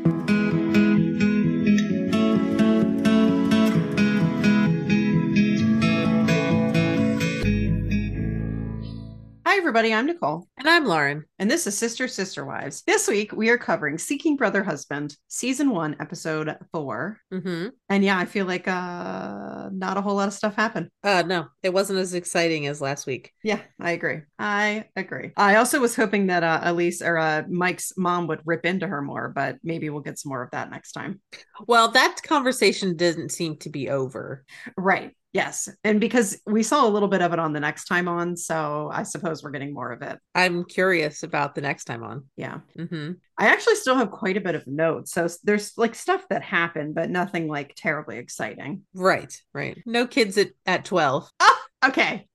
Hi, everybody. I'm Nicole. And I'm Lauren. And this is Sister Wives. This week, we are covering Seeking Brother Husband, Season 1, Episode 4. Mm-hmm. And yeah, I feel like not a whole lot of stuff happened. No, it wasn't as exciting as last week. Yeah, I agree. I agree. I also was hoping that Elise or Mike's mom would rip into her more, but maybe we'll get some more of that next time. Well, that conversation didn't seem to be over. Right. Yes. And because we saw a little bit of it on the next time on, so I suppose we're getting more of it. I'm curious about the next time on. Yeah. Mm-hmm. I actually still have quite a bit of notes. So there's like stuff that happened, but nothing like terribly exciting. Right, right. No kids at 12. Oh, okay.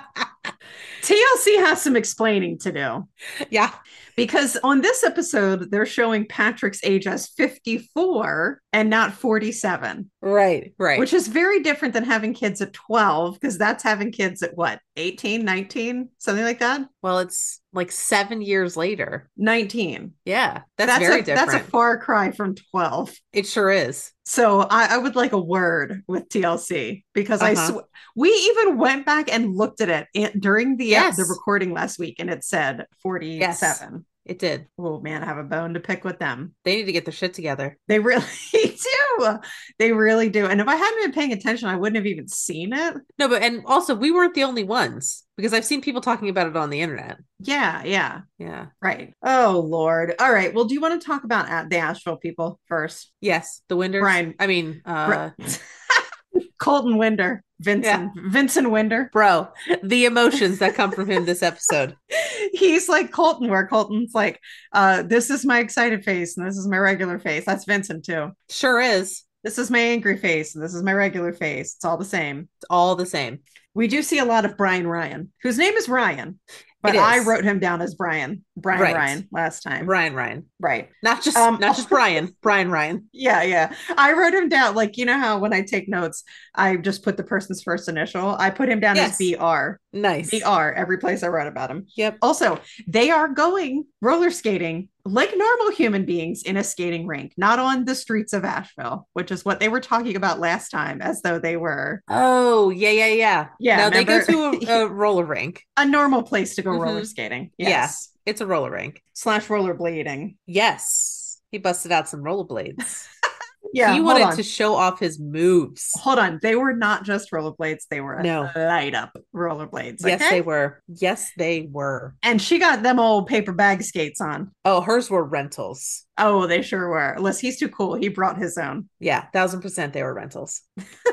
TLC has some explaining to do. Yeah. Because on this episode, they're showing Patrick's age as 54 and not 47. Right, right. Which is very different than having kids at 12, because that's having kids at what, 18, 19, something like that? Well, it's like 7 years later. 19. Yeah, that's very different. That's a far cry from 12. It sure is. So I would like a word with TLC because Uh-huh. we even went back and looked at it during the Yes. recording last week, and it said Yes, 47. it did. Oh man, I have a bone to pick with them. They need to get their shit together. They really do. They really do. And if I hadn't been paying attention, I wouldn't have even seen it. No, but and also we weren't the only ones because I've seen people talking about it on the internet. Yeah, yeah. Yeah. Right. Oh Lord. All right. Well, do you want to talk about the Asheville people first? Yes, the Winders. Brian. I mean, Colton Winder. yeah. Vincent Winder. Bro, the emotions that come from him this episode. He's like Colton, where Colton's like, this is my excited face and this is my regular face. That's Vincent too. Sure is. This is my angry face and this is my regular face. It's all the same. It's all the same. We do see a lot of Brian Ryan, whose name is Ryan, but It I is. wrote him down as Brian Right. Ryan last time. Ryan. Right. Not just Brian. Brian Ryan. Yeah, yeah. I wrote him down like, you know how when I take notes, I just put the person's first initial. I put him down as Yes. BR. Nice. BR every place I wrote about him. Yep. Also, they are going roller skating like normal human beings in a skating rink, not on the streets of Asheville, which is what they were talking about last time, as though they were. Oh, yeah. Yeah, No, they go remember? to a roller rink. A normal place to go roller Mhm. skating. Yeah. Yes. It's a roller rink. Slash rollerblading. Yes. He busted out some rollerblades. Yeah, He hold wanted on. to show off his moves. Hold on. They were not just rollerblades, they were No. light up rollerblades. Yes, Okay? they were. Yes, they were. And she got them old paper bag skates on. Oh, hers were rentals. Oh, they sure were. Unless he's too cool. He brought his own. Yeah, 1000% they were rentals.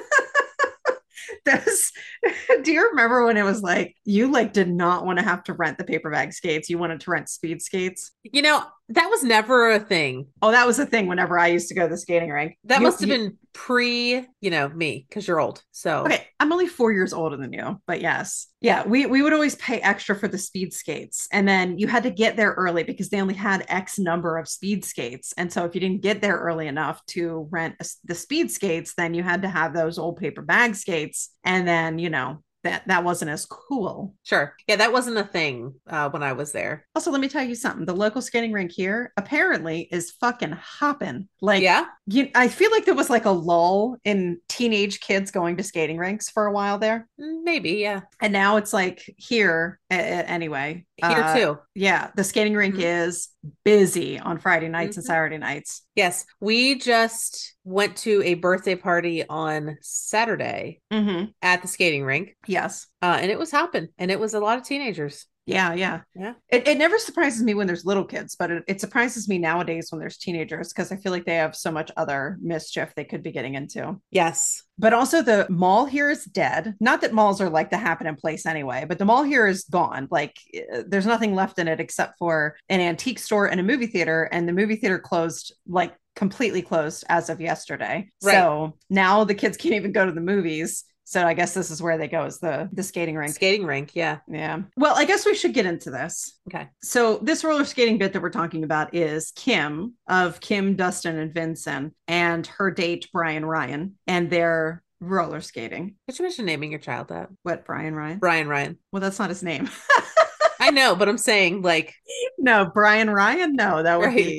Those, do you remember when it was like you like did not want to have to rent the paper bag skates? You wanted to rent speed skates? You know, that was never a thing. Oh, that was a thing whenever I used to go to the skating rink. That must have been pre, me, because you're old. So okay, I'm only 4 years older than you, but yes. Yeah, we would always pay extra for the speed skates. And then you had to get there early because they only had X number of speed skates. And so if you didn't get there early enough to rent the speed skates, then you had to have those old paper bag skates. And then, that wasn't as cool. sure. Yeah, that wasn't a thing when I was there. Also, let me tell you something. The local skating rink here apparently is fucking hopping. Like, Yeah. I feel like there was like a lull in teenage kids going to skating rinks for a while there. Maybe, yeah. And now it's like here anyway. Here too. Yeah, the skating rink Mhm. is busy on Friday nights and Mhm. Saturday nights. Yes, we just went to a birthday party on Saturday Mm-hmm. at the skating rink, Yes. and it was hopping, and it was a lot of teenagers. Yeah, yeah. Yeah. It never surprises me when there's little kids, but it surprises me nowadays when there's teenagers because I feel like they have so much other mischief they could be getting into. Yes. But also the mall here is dead. Not that malls are like the happening place anyway, but the mall here is gone. Like there's nothing left in it except for an antique store and a movie theater, and the movie theater closed like completely closed as of yesterday. Right. So now the kids can't even go to the movies. So I guess this is where they go, is the skating rink. Skating rink, yeah. Yeah. Well, I guess we should get into this. Okay. So this roller skating bit that we're talking about is Kim of Kim, Dustin, and Vincent, and her date, Brian Ryan, and they're roller skating. Did you mention naming your child that? What, Brian Ryan? Brian Ryan. Well, that's not his name. I know, but I'm saying like No, Brian Ryan? No, that would Right. be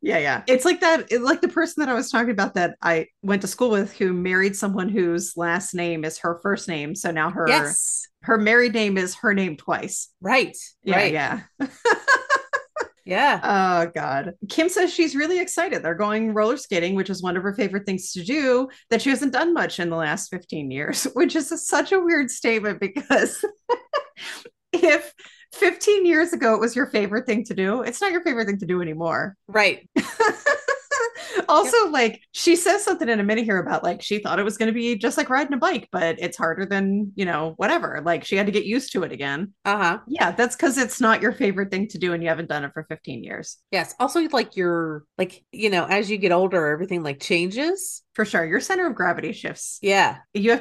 Yeah, yeah. It's like that, like the person that I was talking about that I went to school with who married someone whose last name is her first name. So now Yes. her married name is her name twice. Right. Yeah, Right. yeah. Yeah. Oh God. Kim says she's really excited. They're going roller skating, which is one of her favorite things to do, that she hasn't done much in the last 15 years, which is such a weird statement because if 15 years ago it was your favorite thing to do, it's not your favorite thing to do anymore. Right. Yep. Also, like she says something in a minute here about like she thought it was going to be just like riding a bike, but it's harder than, whatever. Like she had to get used to it again. Uh-huh. Yeah, that's because it's not your favorite thing to do and you haven't done it for 15 years. Yes. Also, like you're like, as you get older, everything like changes. For sure. Your center of gravity shifts. Yeah.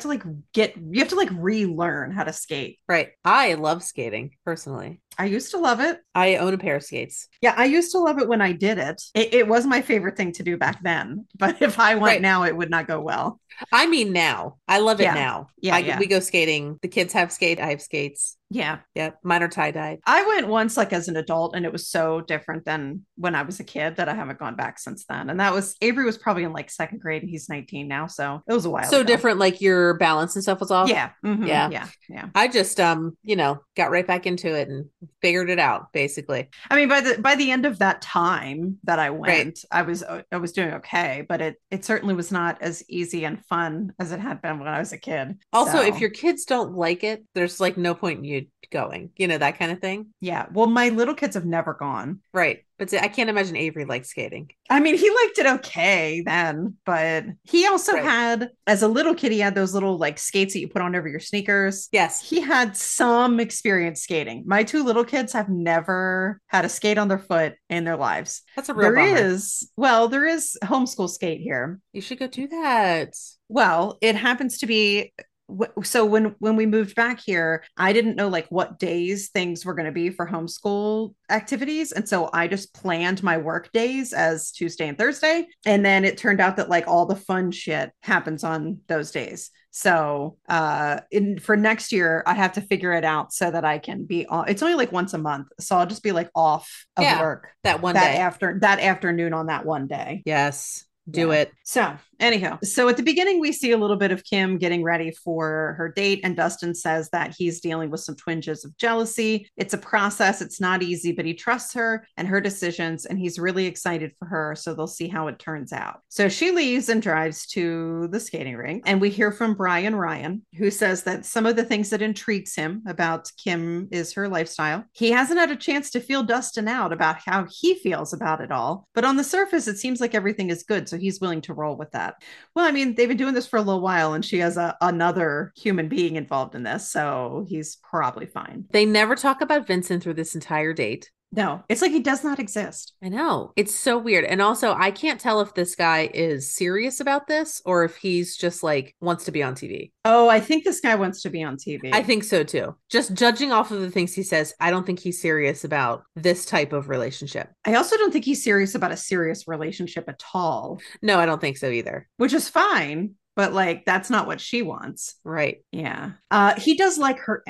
You have to like relearn how to skate. Right. I love skating personally. I used to love it. I own a pair of skates. Yeah, I used to love it when I did it. It was my favorite thing to do back then. But if I went Right. now, it would not go well. I mean, now I love it Yeah. now. Yeah. Yeah. We go skating. The kids have skate. I have skates. Yeah. Yep. Mine are tie-dyed. I went once like as an adult and it was so different than when I was a kid that I haven't gone back since then. And that was Avery was probably in like second grade and he's 19 now. So it was a while So ago. different, like your balance and stuff was off. Yeah. Mm-hmm. Yeah. Yeah. Yeah. I just got right back into it and figured it out basically. I mean, by the end of that time that I went, Right. I was doing okay, but it certainly was not as easy and fun as it had been when I was a kid. Also, So, if your kids don't like it, there's like no point in you going, that kind of thing. yeah. Well, my little kids have never gone. Right. But I can't imagine Avery likes skating. I mean, he liked it okay then, but he also Right. had, as a little kid, he had those little like skates that you put on over your sneakers. Yes. He had some experience skating. My two little kids have never had a skate on their foot in their lives. That's a real bummer. There is homeschool skate here. You should go do that. Well, it happens to be so when we moved back here, I didn't know like what days things were going to be for homeschool activities, and so I just planned my work days as Tuesday and Thursday, and then it turned out that like all the fun shit happens on those days. So for next year I have to figure it out so that I can be on. It's only like once a month, so I'll just be like off of work that one day after that afternoon on that one day. Yes. Do it. So, anyhow, so at the beginning, we see a little bit of Kim getting ready for her date, and Dustin says that he's dealing with some twinges of jealousy. It's a process, it's not easy, but he trusts her and her decisions, and he's really excited for her. So, they'll see how it turns out. So, she leaves and drives to the skating rink, and we hear from Brian Ryan, who says that some of the things that intrigues him about Kim is her lifestyle. He hasn't had a chance to feel Dustin out about how he feels about it all, but on the surface, it seems like everything is good. So he's willing to roll with that. Well, I mean, they've been doing this for a little while and she has another human being involved in this. So he's probably fine. They never talk about Vincent through this entire date. No, it's like he does not exist. I know. It's so weird. And also, I can't tell if this guy is serious about this or if he's just like wants to be on TV. Oh, I think this guy wants to be on TV. I think so too. Just judging off of the things he says, I don't think he's serious about this type of relationship. I also don't think he's serious about a serious relationship at all. No, I don't think so either. Which is fine. But like that's not what she wants. Right. Yeah. He does like her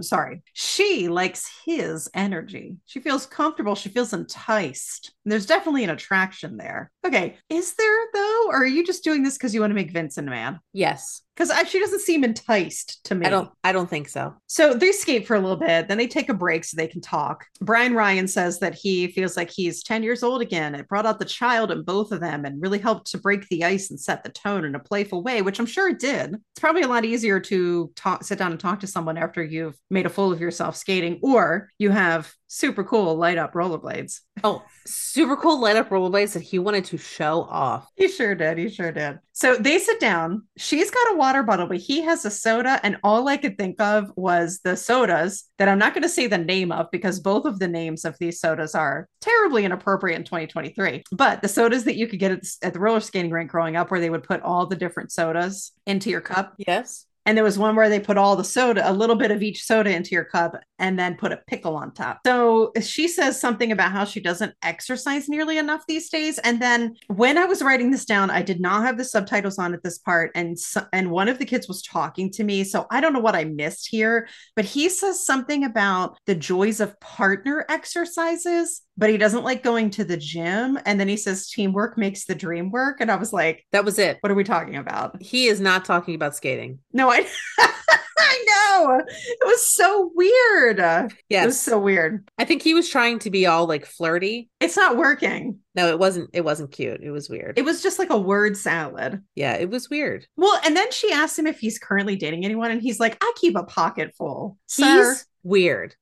she likes his energy. She feels comfortable, she feels enticed. There's definitely an attraction there. Okay, is there though, or are you just doing this because you want to make Vincent mad? Yes. Because she doesn't seem enticed to me. I don't think so. So they skate for a little bit, then they take a break so they can talk. Brian Ryan says that he feels like he's 10 years old again. It brought out the child in both of them and really helped to break the ice and set the tone in a playful way, which I'm sure it did. It's probably a lot easier to sit down and talk to someone after you've made a fool of yourself skating, or you have super cool light up rollerblades. Oh, super cool light up rollerblades that he wanted to show off. He sure did. He sure did. So they sit down. She's got a water bottle, but he has a soda. And all I could think of was the sodas that I'm not going to say the name of because both of the names of these sodas are terribly inappropriate in 2023. But the sodas that you could get at the roller skating rink growing up, where they would put all the different sodas into your cup. Yes. And there was one where they put all the soda, a little bit of each soda into your cup. and then put a pickle on top. So she says something about how she doesn't exercise nearly enough these days. And then when I was writing this down, I did not have the subtitles on at this part. And one of the kids was talking to me. So I don't know what I missed here, but he says something about the joys of partner exercises, but he doesn't like going to the gym. And then he says teamwork makes the dream work. And I was like, that was it. What are we talking about? He is not talking about skating. No, I I know. It was so weird. Yes. It was so weird. I think he was trying to be all like flirty. It's not working. No, it wasn't cute. It was weird. It was just like a word salad. Yeah, it was weird. Well, and then she asked him if he's currently dating anyone, and he's like, I keep a pocket full. He's weird.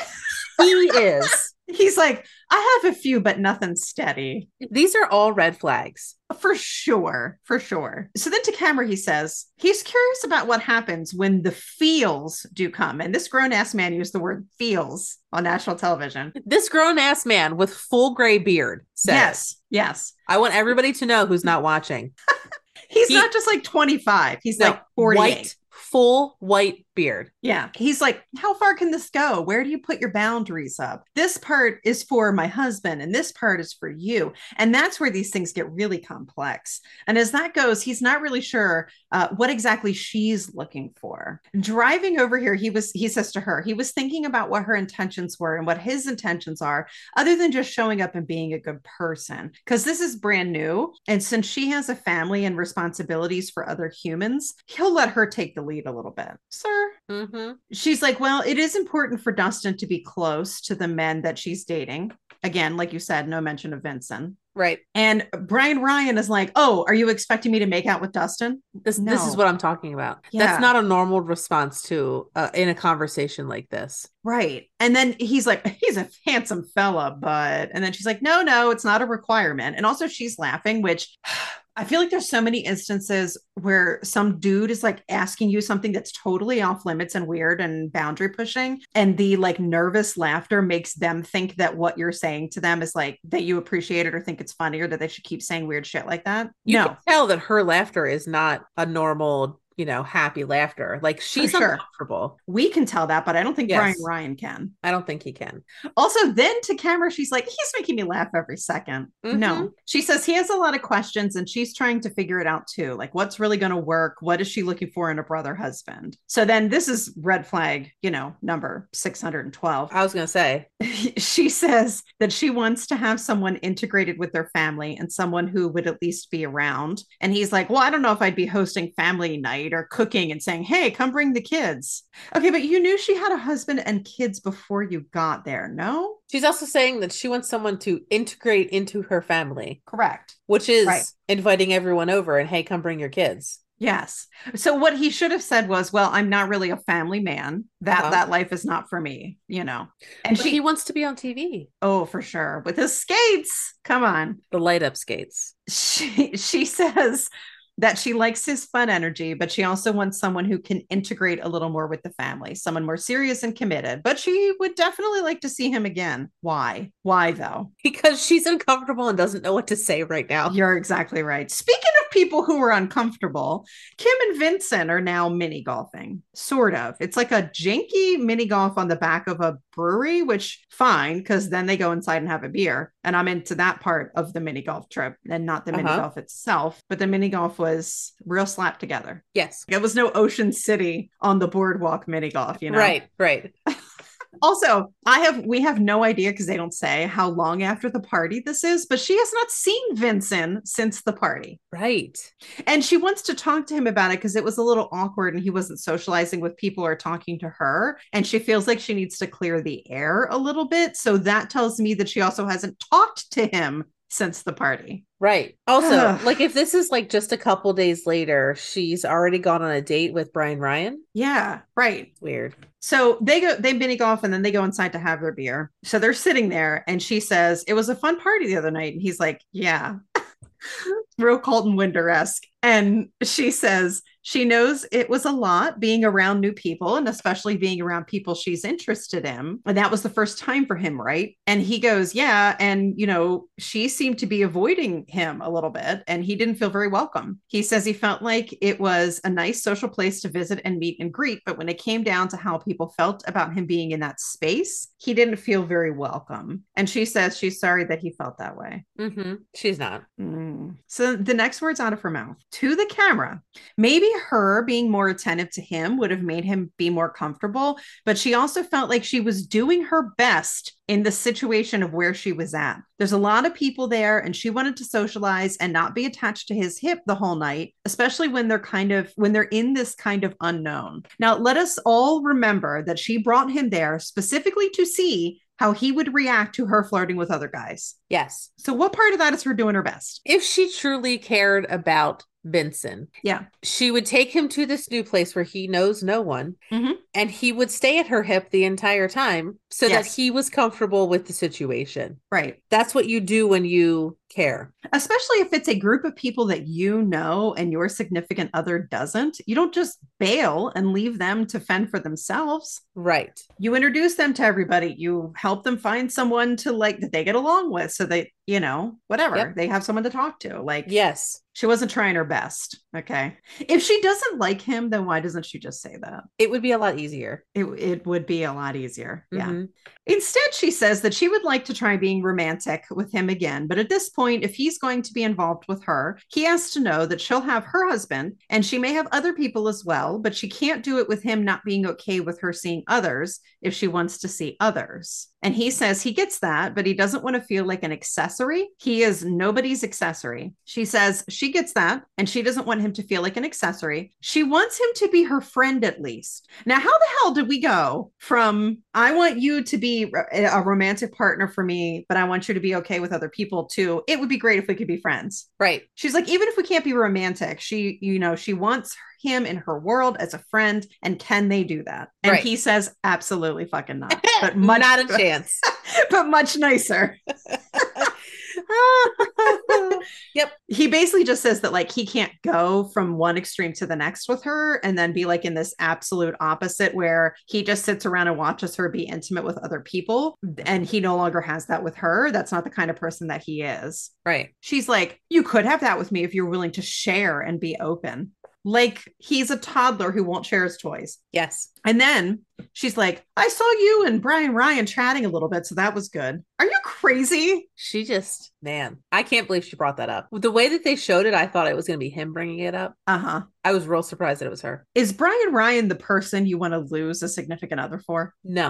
He is. He's like, I have a few, but nothing steady. These are all red flags. For sure. For sure. So then to camera, he says he's curious about what happens when the feels do come. And this grown ass man used the word feels on national television. This grown ass man with full gray beard says, Yes. I want everybody to know who's not watching. He's not just like 25. He's like 48. White, full white beard. Yeah. He's like, how far can this go? Where do you put your boundaries up? This part is for my husband and this part is for you. And that's where these things get really complex. And as that goes, he's not really sure what exactly she's looking for. Driving over here, he says to her, he was thinking about what her intentions were and what his intentions are, other than just showing up and being a good person. Because this is brand new. And since she has a family and responsibilities for other humans, he'll let her take the lead a little bit. Sir. Mm-hmm. She's like, well, it is important for Dustin to be close to the men that she's dating. Again, like you said, no mention of Vincent. Right. And Brian Ryan is like, oh, are you expecting me to make out with Dustin? This is what I'm talking about. Yeah. That's not a normal response to in a conversation like this. Right. And then he's like, he's a handsome fella, but, and then she's like, no, it's not a requirement. And also she's laughing, which I feel like there's so many instances where some dude is like asking you something that's totally off limits and weird and boundary pushing. And the like nervous laughter makes them think that what you're saying to them is like that you appreciate it or think it's funny or that they should keep saying weird shit like that. You can tell that her laughter is not a normal, happy laughter. Like she's uncomfortable. We can tell that, but I don't think Brian Ryan can. I don't think he can. Also, then to camera, she's like, he's making me laugh every second. Mm-hmm. No, she says he has a lot of questions and she's trying to figure it out too. Like, what's really going to work? What is she looking for in a brother husband? So then this is red flag, number 612. I was going to say. She says that she wants to have someone integrated with their family and someone who would at least be around. And he's like, well, I don't know if I'd be hosting family night or cooking and saying, hey, come bring the kids. Okay, but you knew she had a husband and kids before you got there, no? She's also saying that she wants someone to integrate into her family. Correct. Which is inviting everyone over and, hey, come bring your kids. Yes. So what he should have said was, well, I'm not really a family man. That life is not for me, And but he wants to be on TV. Oh, for sure. With his skates. Come on. The light up skates. She says that she likes his fun energy, but she also wants someone who can integrate a little more with the family, someone more serious and committed. But she would definitely like to see him again. Why? Why, though? Because she's uncomfortable and doesn't know what to say right now. You're exactly right. Speaking of people who are uncomfortable, Kim and Vincent are now mini golfing, sort of. It's like a janky mini golf on the back of a brewery, which fine, because then they go inside and have a beer. And I'm into that part of the mini golf trip and not the mini golf itself. But the mini golf was real slapped together. Yes. It was no Ocean City on the boardwalk mini golf, Right. Also, we have no idea because they don't say how long after the party this is, but she has not seen Vincent since the party. Right. And she wants to talk to him about it because it was a little awkward and he wasn't socializing with people or talking to her. And she feels like she needs to clear the air a little bit. So that tells me that she also hasn't talked to him since the party. Right. Also, like if this is like just a couple days later, she's already gone on a date with Brian Ryan. Yeah, right. Weird. So they mini golf and then they go inside to have their beer. So they're sitting there and she says, it was a fun party the other night. And he's like, yeah. real Colton Winder-esque. And she says she knows it was a lot being around new people and especially being around people she's interested in. And that was the first time for him, right? And he goes, yeah. And, you know, she seemed to be avoiding him a little bit and he didn't feel very welcome. He says he felt like it was a nice social place to visit and meet and greet. But when it came down to how people felt about him being in that space, he didn't feel very welcome. And she says she's sorry that he felt that way. Mm-hmm. She's not. So the next words out of her mouth to the camera. Maybe her being more attentive to him would have made him be more comfortable, but she also felt like she was doing her best in the situation of where she was at. There's a lot of people there and she wanted to socialize and not be attached to his hip the whole night, especially when they're in this kind of unknown. Now, let us all remember that she brought him there specifically to see how he would react to her flirting with other guys. Yes. So what part of that is her doing her best? If she truly cared about Vincent, yeah, she would take him to this new place where he knows no one, and he would stay at her hip the entire time so that he was comfortable with the situation. Right. That's what you do when you care. Especially if it's a group of people that you know and your significant other doesn't. You don't just bail and leave them to fend for themselves. Right. You introduce them to everybody. You help them find someone to like that they get along with so that, you know, whatever, they have someone to talk to. Like, yes. She wasn't trying her best. Okay. If she doesn't like him, then why doesn't she just say that? It would be a lot easier. It would be a lot easier. Yeah. Instead, she says that she would like to try being romantic with him again. But at this point, if he's going to be involved with her, he has to know that she'll have her husband and she may have other people as well, but she can't do it with him not being okay with her seeing others if she wants to see others. And he says he gets that, but he doesn't want to feel like an accessory. He is nobody's accessory. She says she gets that, and she doesn't want him to feel like an accessory. She wants him to be her friend at least. Now, how the hell did we go from I want you to be a romantic partner for me, but I want you to be okay with other people to it would be great if we could be friends. Right. She's like, even if we can't be romantic, she wants him in her world as a friend, and can they do that? And he says absolutely fucking not, but much, not a chance. But much nicer. Yep. He basically just says that like he can't go from one extreme to the next with her and then be like in this absolute opposite where he just sits around and watches her be intimate with other people, and he no longer has that with her. That's not the kind of person that he is. Right. She's like, you could have that with me if you're willing to share and be open. Like he's a toddler who won't share his toys. Yes. And then she's like, I saw you and Brian Ryan chatting a little bit, so that was good. Are you crazy? She just, man, I can't believe she brought that up. The way that they showed it, I thought it was going to be him bringing it up. Uh-huh. I was real surprised that it was her. Is Brian Ryan the person you want to lose a significant other for? No.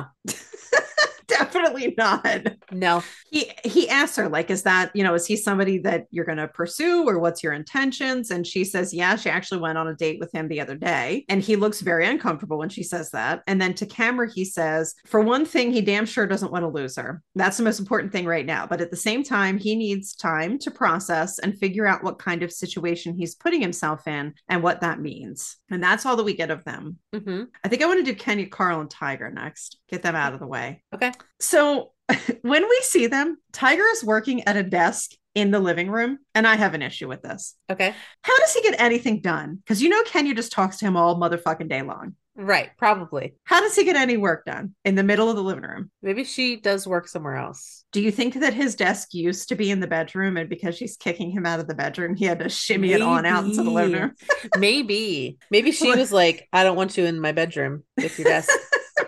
Definitely not. No. He asks her, like, is that, is he somebody that you're going to pursue or what's your intentions? And she says, yeah, she actually went on a date with him the other day. And he looks very uncomfortable when she says that. And then to camera, he says, for one thing, he damn sure doesn't want to lose her. That's the most important thing right now. But at the same time, he needs time to process and figure out what kind of situation he's putting himself in and what that means. And that's all that we get of them. Mm-hmm. I think I want to do Kenya, Carl, and Tiger next. Get them out of the way. Okay. So when we see them, Tiger is working at a desk in the living room, and I have an issue with this. Okay. How does he get anything done? Because Kenya just talks to him all motherfucking day long. Right, probably. How does he get any work done in the middle of the living room? Maybe she does work somewhere else. Do you think that his desk used to be in the bedroom, and because she's kicking him out of the bedroom, he had to shimmy it on out into the living room? Maybe she was like, I don't want you in my bedroom with your desk.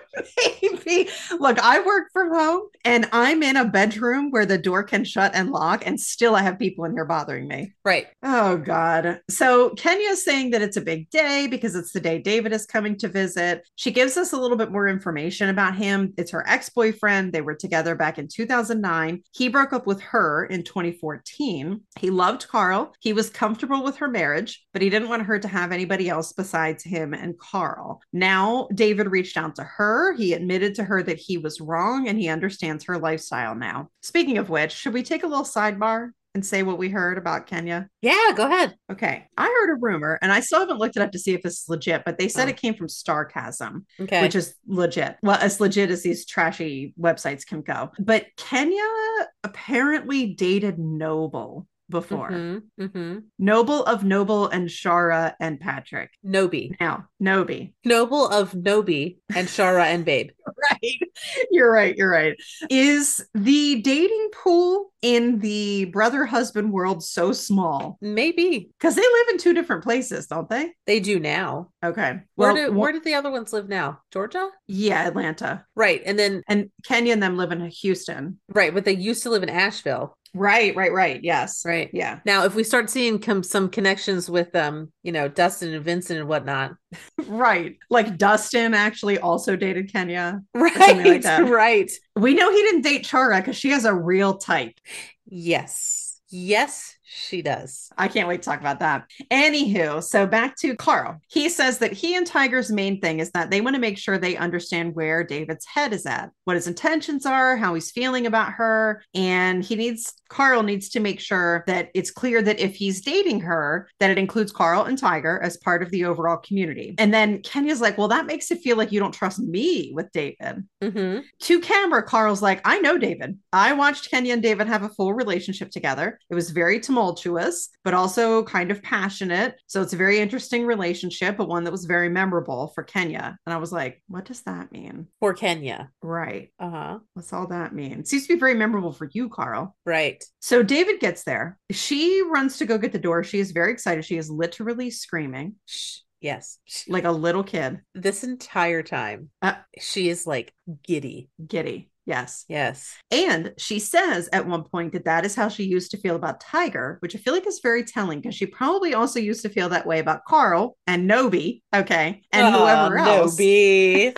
Maybe. Look, I work from home and I'm in a bedroom where the door can shut and lock, and still I have people in here bothering me. Right. Oh, God. So Kenya's saying that it's a big day because it's the day David is coming to visit. She gives us a little bit more information about him. It's her ex-boyfriend. They were together back in 2009. He broke up with her in 2014. He loved Carl. He was comfortable with her marriage, but he didn't want her to have anybody else besides him and Carl. Now, David reached out to her. He admitted to her that he was wrong, and he understands her lifestyle now. Speaking of which, should we take a little sidebar and say what we heard about Kenya? Yeah, go ahead. Okay. I heard a rumor, and I still haven't looked it up to see if this is legit, but they said it came from Starcasm, which is legit. Well, as legit as these trashy websites can go. But Kenya apparently dated Noble. before. Mm-hmm. Noble of Noble and Shara and Patrick. Nobi. Now, Nobi. Noble of Nobi and Shara and Babe. Right. You're right. You're right. Is the dating pool in the brother husband world so small? Maybe. Because they live in two different places, don't they? They do now. Okay. Where did the other ones live now? Georgia? Yeah, Atlanta. Right. And Kenya and them live in Houston. Right. But they used to live in Asheville. Right. Yes. Right. Yeah. Now, if we start seeing some connections with Dustin and Vincent and whatnot. Right. Like Dustin actually also dated Kenya. Right. Like that. Right. We know he didn't date Chara because she has a real type. Yes. Yes, she does. I can't wait to talk about that. Anywho, so back to Carl. He says that he and Tiger's main thing is that they want to make sure they understand where David's head is at, what his intentions are, how he's feeling about her. And Carl needs to make sure that it's clear that if he's dating her, that it includes Carl and Tiger as part of the overall community. And then Kenya's like, well, that makes it feel like you don't trust me with David. Mm-hmm. To camera, Carl's like, I know David. I watched Kenya and David have a full relationship together. It was very tumultuous, but also kind of passionate. So it's a very interesting relationship, but one that was very memorable for Kenya. And I was like, what does that mean? For Kenya. Right. Uh-huh. What's all that mean? It seems to be very memorable for you, Carl. Right. So David gets there. She runs to go get the door. She is very excited. She is literally screaming. Yes. Like a little kid. This entire time, she is like giddy. Giddy. Yes. Yes. And she says at one point that is how she used to feel about Tiger, which I feel like is very telling because she probably also used to feel that way about Carl and Nobi. Okay. And whoever else. Nobi.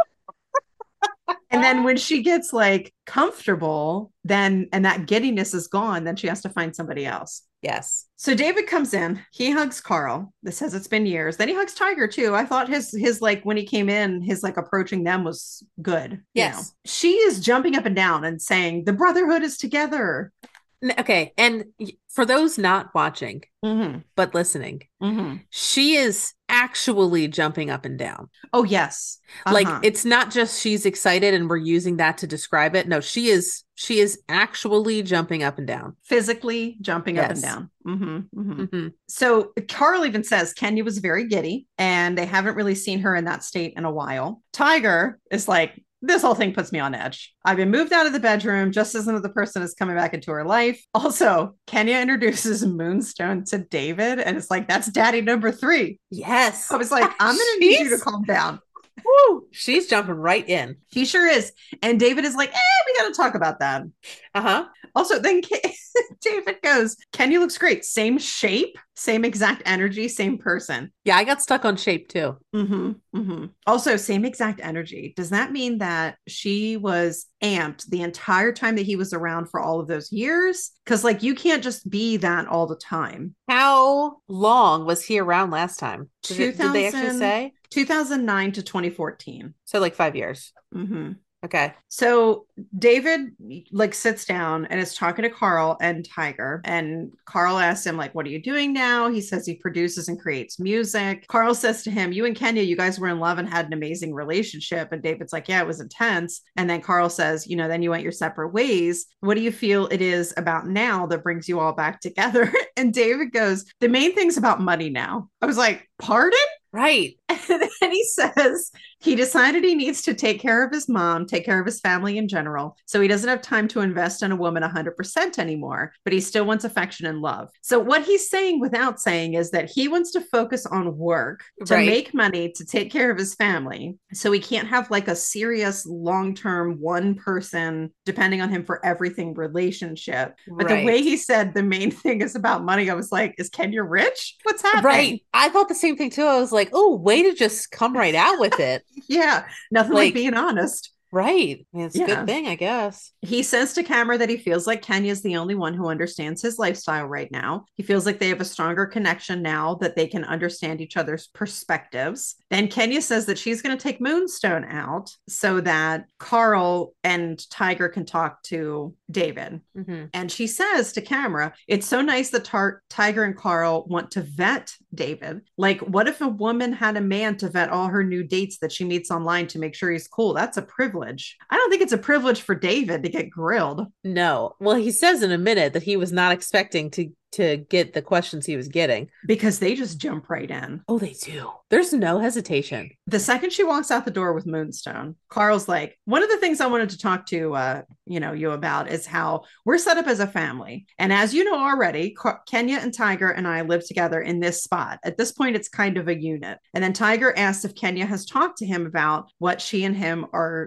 And then when she gets like comfortable, and that giddiness is gone, then she has to find somebody else. Yes. So David comes in, he hugs Carl. This says it's been years. Then he hugs Tiger too. I thought his like when he came in, his like approaching them was good. Yes. She is jumping up and down and saying the brotherhood is together. Okay. And for those not watching, but listening, she is actually jumping up and down. Oh, yes. Like it's not just she's excited and we're using that to describe it. No, she is actually jumping up and down. Physically jumping up and down. So Carl even says Kenya was very giddy and they haven't really seen her in that state in a while. Tiger is like, this whole thing puts me on edge. I've been moved out of the bedroom just as another person is coming back into her life. Also, Kenya introduces Moonstone to David, and it's like, that's daddy number 3. Yes. I was like, I'm going to need you to calm down. Woo, she's jumping right in. She sure is. And David is like, we got to talk about that. Also, then David goes, Kenya looks great. Same shape, same exact energy, same person. Yeah, I got stuck on shape too. Also, same exact energy. Does that mean that she was amped the entire time that he was around for all of those years? Because like you can't just be that all the time. How long was he around last time? Did they actually say? 2009 to 2014. So like 5 years. Okay. So David like sits down and is talking to Carl and Tiger, and Carl asks him like, what are you doing now? He says he produces and creates music. Carl says to him, you and Kenya, you guys were in love and had an amazing relationship. And David's like, yeah, it was intense. And then Carl says, then you went your separate ways. What do you feel it is about now that brings you all back together? And David goes, the main thing's about money now. I was like, pardon? Right. And then he says he decided he needs to take care of his mom, take care of his family in general. So he doesn't have time to invest in a woman 100% anymore, but he still wants affection and love. So what he's saying without saying is that he wants to focus on work to make money, to take care of his family. So he can't have like a serious long-term one person depending on him for everything relationship. But the way he said the main thing is about money, I was like, is Kenya rich? What's happening? Right. I thought the same thing too. I was like, oh, way to just come right out with it. Yeah. Nothing like being honest. Right. I mean, it's a good thing, I guess. He says to camera that he feels like Kenya's the only one who understands his lifestyle right now. He feels like they have a stronger connection now that they can understand each other's perspectives. Then Kenya says that she's going to take Moonstone out so that Carl and Tiger can talk to David. And she says to camera, it's so nice that Tiger and Carl want to vet David. Like, what if a woman had a man to vet all her new dates that she meets online to make sure he's cool? That's a privilege. I don't think it's a privilege for David to get grilled. No. Well, he says in a minute that he was not expecting to to get the questions he was getting. Because they just jump right in. Oh, they do. There's no hesitation. The second she walks out the door with Moonstone, Carl's like, one of the things I wanted to talk to you about is how we're set up as a family. And as you know already, Kenya and Tiger and I live together in this spot. At this point, it's kind of a unit. And then Tiger asks if Kenya has talked to him about what she and him,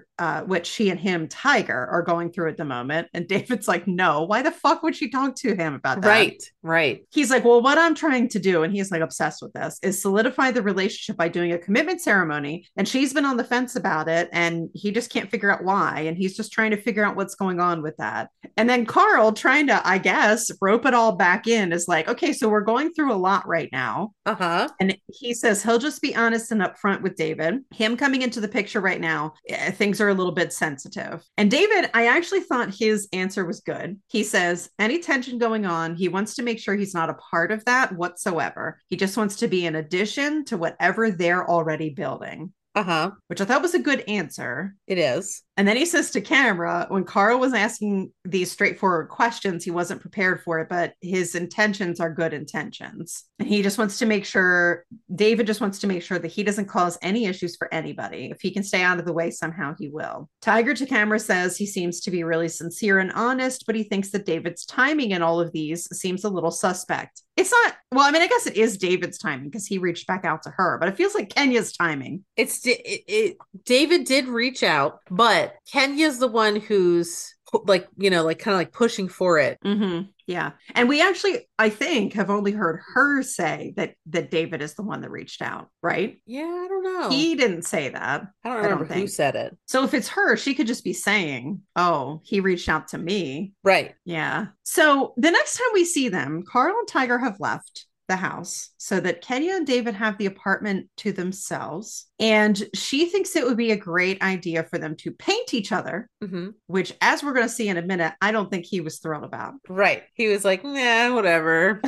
Tiger, are going through at the moment. And David's like, no, why the fuck would she talk to him about that? Right. He's like, well, what I'm trying to do, and he's like obsessed with this, is solidify the relationship by doing a commitment ceremony. And she's been on the fence about it, and he just can't figure out why. And he's just trying to figure out what's going on with that. And then Carl, trying to, I guess, rope it all back in, is like, okay, so we're going through a lot right now. And he says he'll just be honest and upfront with David. Him coming into the picture right now, things are a little bit sensitive. And David, I actually thought his answer was good. He says any tension going on, he wants to make sure he's not a part of that whatsoever. He just wants to be an addition to whatever they're already building. Which I thought was a good answer. It is. And then he says to camera, when Carl was asking these straightforward questions, he wasn't prepared for it, but his intentions are good intentions. And he just wants to make sure, David just wants to make sure that he doesn't cause any issues for anybody. If he can stay out of the way, somehow he will. Tiger to camera says he seems to be really sincere and honest, but he thinks that David's timing in all of these seems a little suspect. It's not, well, I mean, I guess it is David's timing because he reached back out to her, but it feels like Kenya's timing. David did reach out, but Kenya's the one who's like, kind of like pushing for it. Yeah. And we actually, I think, have only heard her say that David is the one that reached out, right? Yeah, I don't know. He didn't say that. I don't remember who said it. So if it's her, she could just be saying, oh, he reached out to me. Right. Yeah. So the next time we see them, Carl and Tiger have left the house so that Kenya and David have the apartment to themselves. And she thinks it would be a great idea for them to paint each other, which, as we're going to see in a minute, I don't think he was thrilled about. Right. He was like, nah, whatever.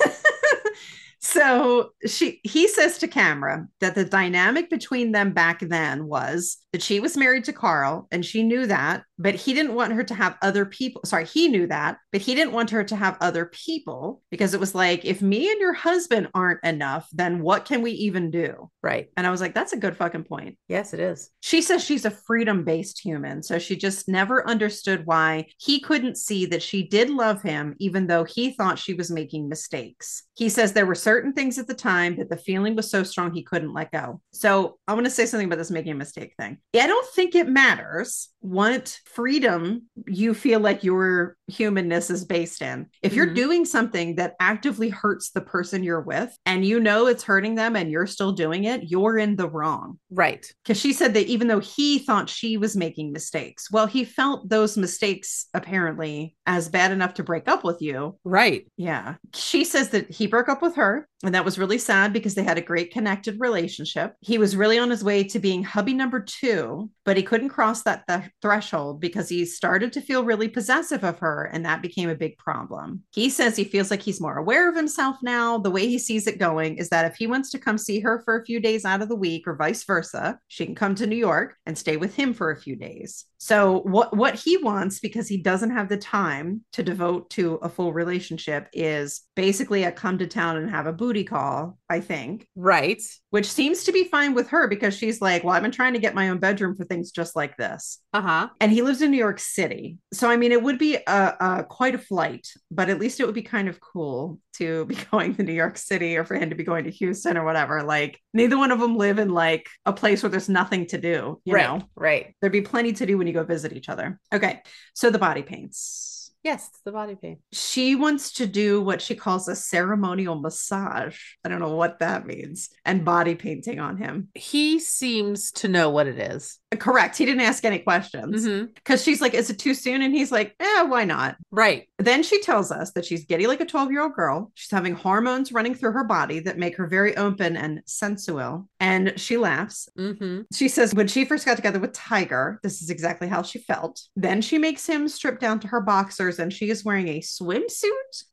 So he says to camera that the dynamic between them back then was that she was married to Carl and she knew that, but he didn't want her to have other people. Sorry, he knew that, but he didn't want her to have other people because it was like, if me and your husband aren't enough, then what can we even do? Right. And I was like, that's a good fucking point. Yes, it is. She says she's a freedom-based human. So she just never understood why he couldn't see that she did love him, even though he thought she was making mistakes. He says there were certain things at the time that the feeling was so strong he couldn't let go. So I want to say something about this making a mistake thing. I don't think it matters what freedom you feel like your humanness is based in. If you're doing something that actively hurts the person you're with and you know it's hurting them and you're still doing it, you're in the wrong. Right. Because she said that even though he thought she was making mistakes, well, he felt those mistakes apparently as bad enough to break up with you. Right. Yeah. She says that he broke up with her and that was really sad because they had a great connected relationship. He was really on his way to being hubby number 2, but he couldn't cross that threshold because he started to feel really possessive of her, and that became a big problem. He says he feels like he's more aware of himself now. The way he sees it going is that if he wants to come see her for a few days out of the week or vice versa, she can come to New York and stay with him for a few days. So what he wants, because he doesn't have the time to devote to a full relationship, is basically a come to town and have a booty call, I think. Right. Which seems to be fine with her because she's like, well, I've been trying to get my own bedroom for things just like this. And he lives in New York City. So, I mean, it would be quite a flight, but at least it would be kind of cool to be going to New York City or for him to be going to Houston or whatever. Like, neither one of them live in like a place where there's nothing to do, you know? Right. There'd be plenty to do when you go visit each other. Okay. So the body paints. Yes, the body paint. She wants to do what she calls a ceremonial massage. I don't know what that means. And body painting on him. He seems to know what it is. Correct. He didn't ask any questions because she's like, is it too soon? And he's like, why not? Right. Then she tells us that she's giddy like a 12-year-old girl. She's having hormones running through her body that make her very open and sensual. And she laughs. She says when she first got together with Tiger, this is exactly how she felt. Then she makes him strip down to her boxers and she is wearing a swimsuit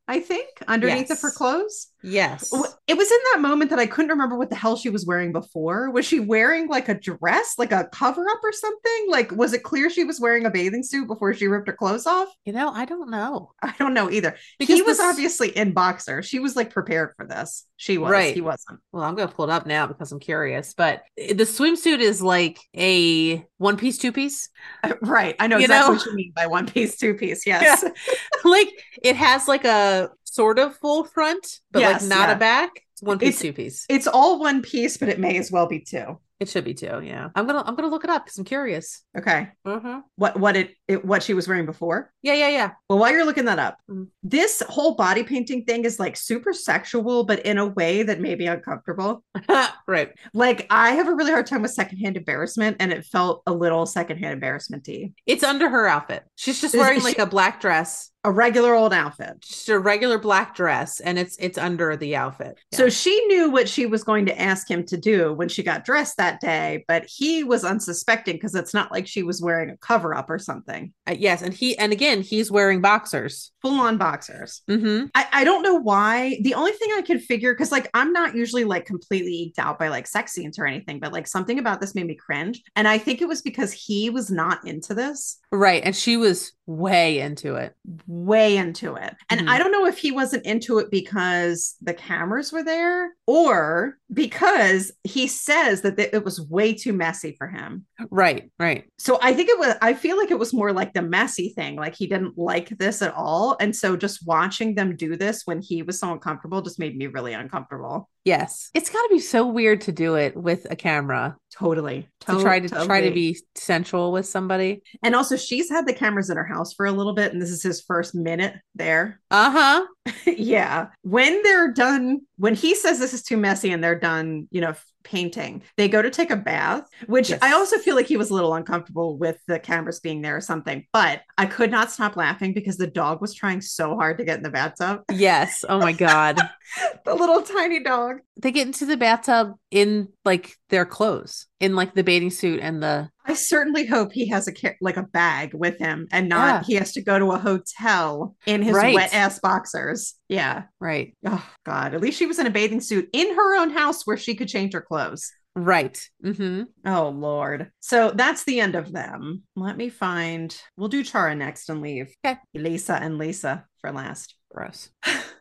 I think, underneath of her clothes. Yes. It was in that moment that I couldn't remember what the hell she was wearing before. Was she wearing like a dress, like a cover up or something? Like, was it clear she was wearing a bathing suit before she ripped her clothes off? I don't know. I don't know either. Because he was obviously in boxer. She was like prepared for this. She was. Right. He wasn't. Well, I'm going to pull it up now because I'm curious. But the swimsuit is like a one piece, two piece. Right. I know exactly what you mean by one piece, two piece. Yes. Yeah. Like it has like a sort of full front, but like not a back. It's one piece, two piece. It's all one piece, but it may as well be two. It should be two. Yeah. I'm gonna look it up because I'm curious. Okay. Mm-hmm. What she was wearing before? Yeah. Well, while you're looking that up, this whole body painting thing is like super sexual, but in a way that may be uncomfortable. Right. Like I have a really hard time with secondhand embarrassment, and it felt a little secondhand embarrassment-y. It's under her outfit. She's just wearing like a black dress. A regular old outfit. Just a regular black dress, and it's under the outfit. Yeah. So she knew what she was going to ask him to do when she got dressed that day, but he was unsuspecting because it's not like she was wearing a cover up or something. Yes, and again, he's wearing boxers. Full on boxers. Mm-hmm. I don't know why. The only thing I could figure, because like I'm not usually like completely eked out by like sex scenes or anything, but like something about this made me cringe. And I think it was because he was not into this. Right. And she was way into it. And I don't know if he wasn't into it because the cameras were there or because he says that it was way too messy for him. Right. So I feel like it was more like the messy thing. Like he didn't like this at all. And so just watching them do this when he was so uncomfortable just made me really uncomfortable. Yes. It's got to be so weird to do it with a camera. Totally. To try to be sensual with somebody. And also she's had the cameras in her house for a little bit, and this is his first minute there. Uh-huh. Yeah. When they're done, when he says this is too messy and they're done, painting, they go to take a bath, which I also feel like he was a little uncomfortable with the cameras being there or something, but I could not stop laughing because the dog was trying so hard to get in the bathtub. Yes. Oh my God. The little tiny dog. They get into the bathtub in like their clothes, in like the bathing suit and the... I certainly hope he has a bag with him and not he has to go to a hotel in his wet ass boxers. Yeah. Right. Oh God. At least she was in a bathing suit in her own house where she could change her clothes. Right. Mm-hmm. Oh Lord. So that's the end of them. We'll do Chara next and leave. Okay. Lisa for last. Gross.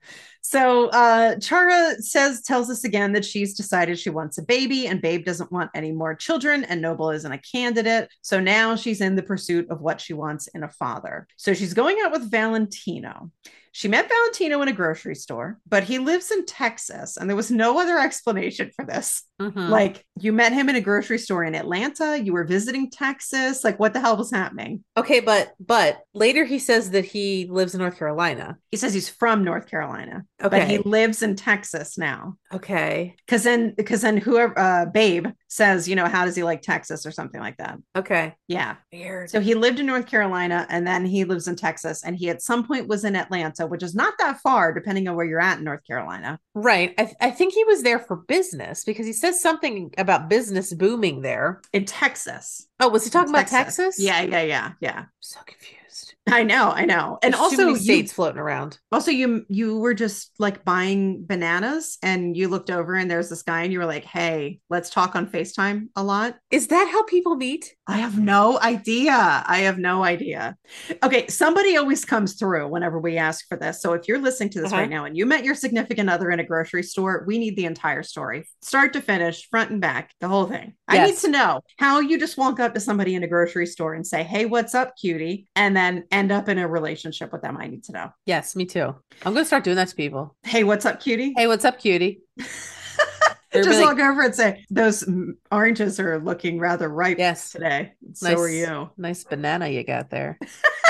So Chara tells us again that she's decided she wants a baby and Babe doesn't want any more children and Noble isn't a candidate. So now she's in the pursuit of what she wants in a father. So she's going out with Valentino. She met Valentino in a grocery store, but he lives in Texas and there was no other explanation for this. Mm-hmm. Like you met him in a grocery store in Atlanta, you were visiting Texas, like what the hell was happening? Okay, but later he says that he lives in North Carolina. He says he's from North Carolina, okay, but he lives in Texas now. Okay. Because then whoever Babe says, how does he like Texas or something like that? Okay. Yeah. Weird. So he lived in North Carolina and then he lives in Texas and he at some point was in Atlanta, which is not that far depending on where you're at in North Carolina. Right. I think he was there for business because he says something about business booming there. In Texas. Oh, was he talking about Texas? Yeah. I'm so confused. I know. And there's also too many states floating around. Also, you were just like buying bananas and you looked over and there's this guy and you were like, hey, let's talk on FaceTime a lot. Is that how people meet? I have no idea. Okay, somebody always comes through whenever we ask for this. So if you're listening to this right now and you met your significant other in a grocery store, we need the entire story. Start to finish, front and back, the whole thing. Yes. I need to know how you just walk up to somebody in a grocery store and say, hey, what's up, cutie? And then end up in a relationship with them. I need to know. Yes, me too. I'm going to start doing that to people. Hey, what's up, cutie? Hey, what's up, cutie? Just walk over and say, those oranges are looking rather ripe today. So nice, are you. Nice banana you got there.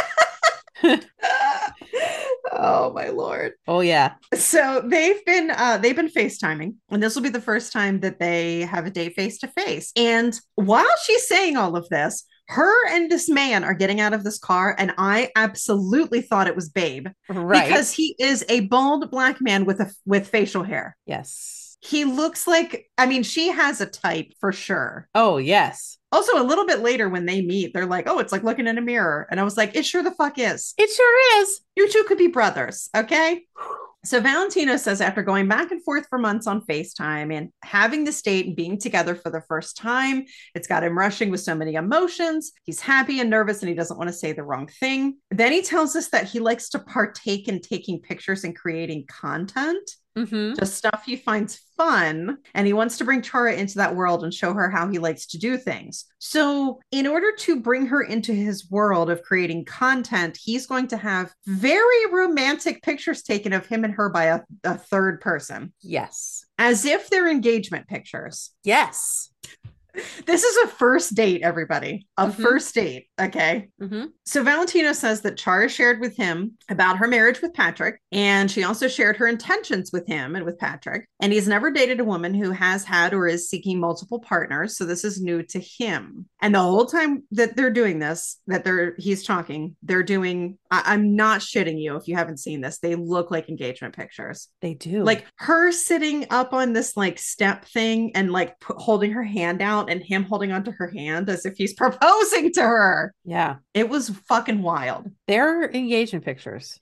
Oh my Lord. Oh yeah. So they've been FaceTiming, and this will be the first time that they have a date face to face. And while she's saying all of this, her and this man are getting out of this car, and I absolutely thought it was Babe, right? Because he is a bald black man with facial hair. Yes. He looks like, she has a type for sure. Oh, yes. Also, a little bit later when they meet, they're like, oh, it's like looking in a mirror. And I was like, it sure the fuck is. It sure is. You two could be brothers. Okay. So Valentino says after going back and forth for months on FaceTime and having this date and being together for the first time, it's got him rushing with so many emotions. He's happy and nervous and he doesn't want to say the wrong thing. Then he tells us that he likes to partake in taking pictures and creating content. Just stuff he finds fun. And he wants to bring Chara into that world and show her how he likes to do things. So, in order to bring her into his world of creating content, he's going to have very romantic pictures taken of him and her by a third person. Yes. As if they're engagement pictures. Yes. This is a first date, everybody. A first date. Okay. So Valentino says that Chara shared with him about her marriage with Patrick, and she also shared her intentions with him and with Patrick. And he's never dated a woman who has had or is seeking multiple partners. So this is new to him. And the whole time that they're doing this, he's talking, they're doing, I'm not shitting you if you haven't seen this. They look like engagement pictures. They do. Like her sitting up on this like step thing and like holding her hand out and him holding onto her hand as if he's proposing to her. Yeah. It was fucking wild. They're engagement pictures.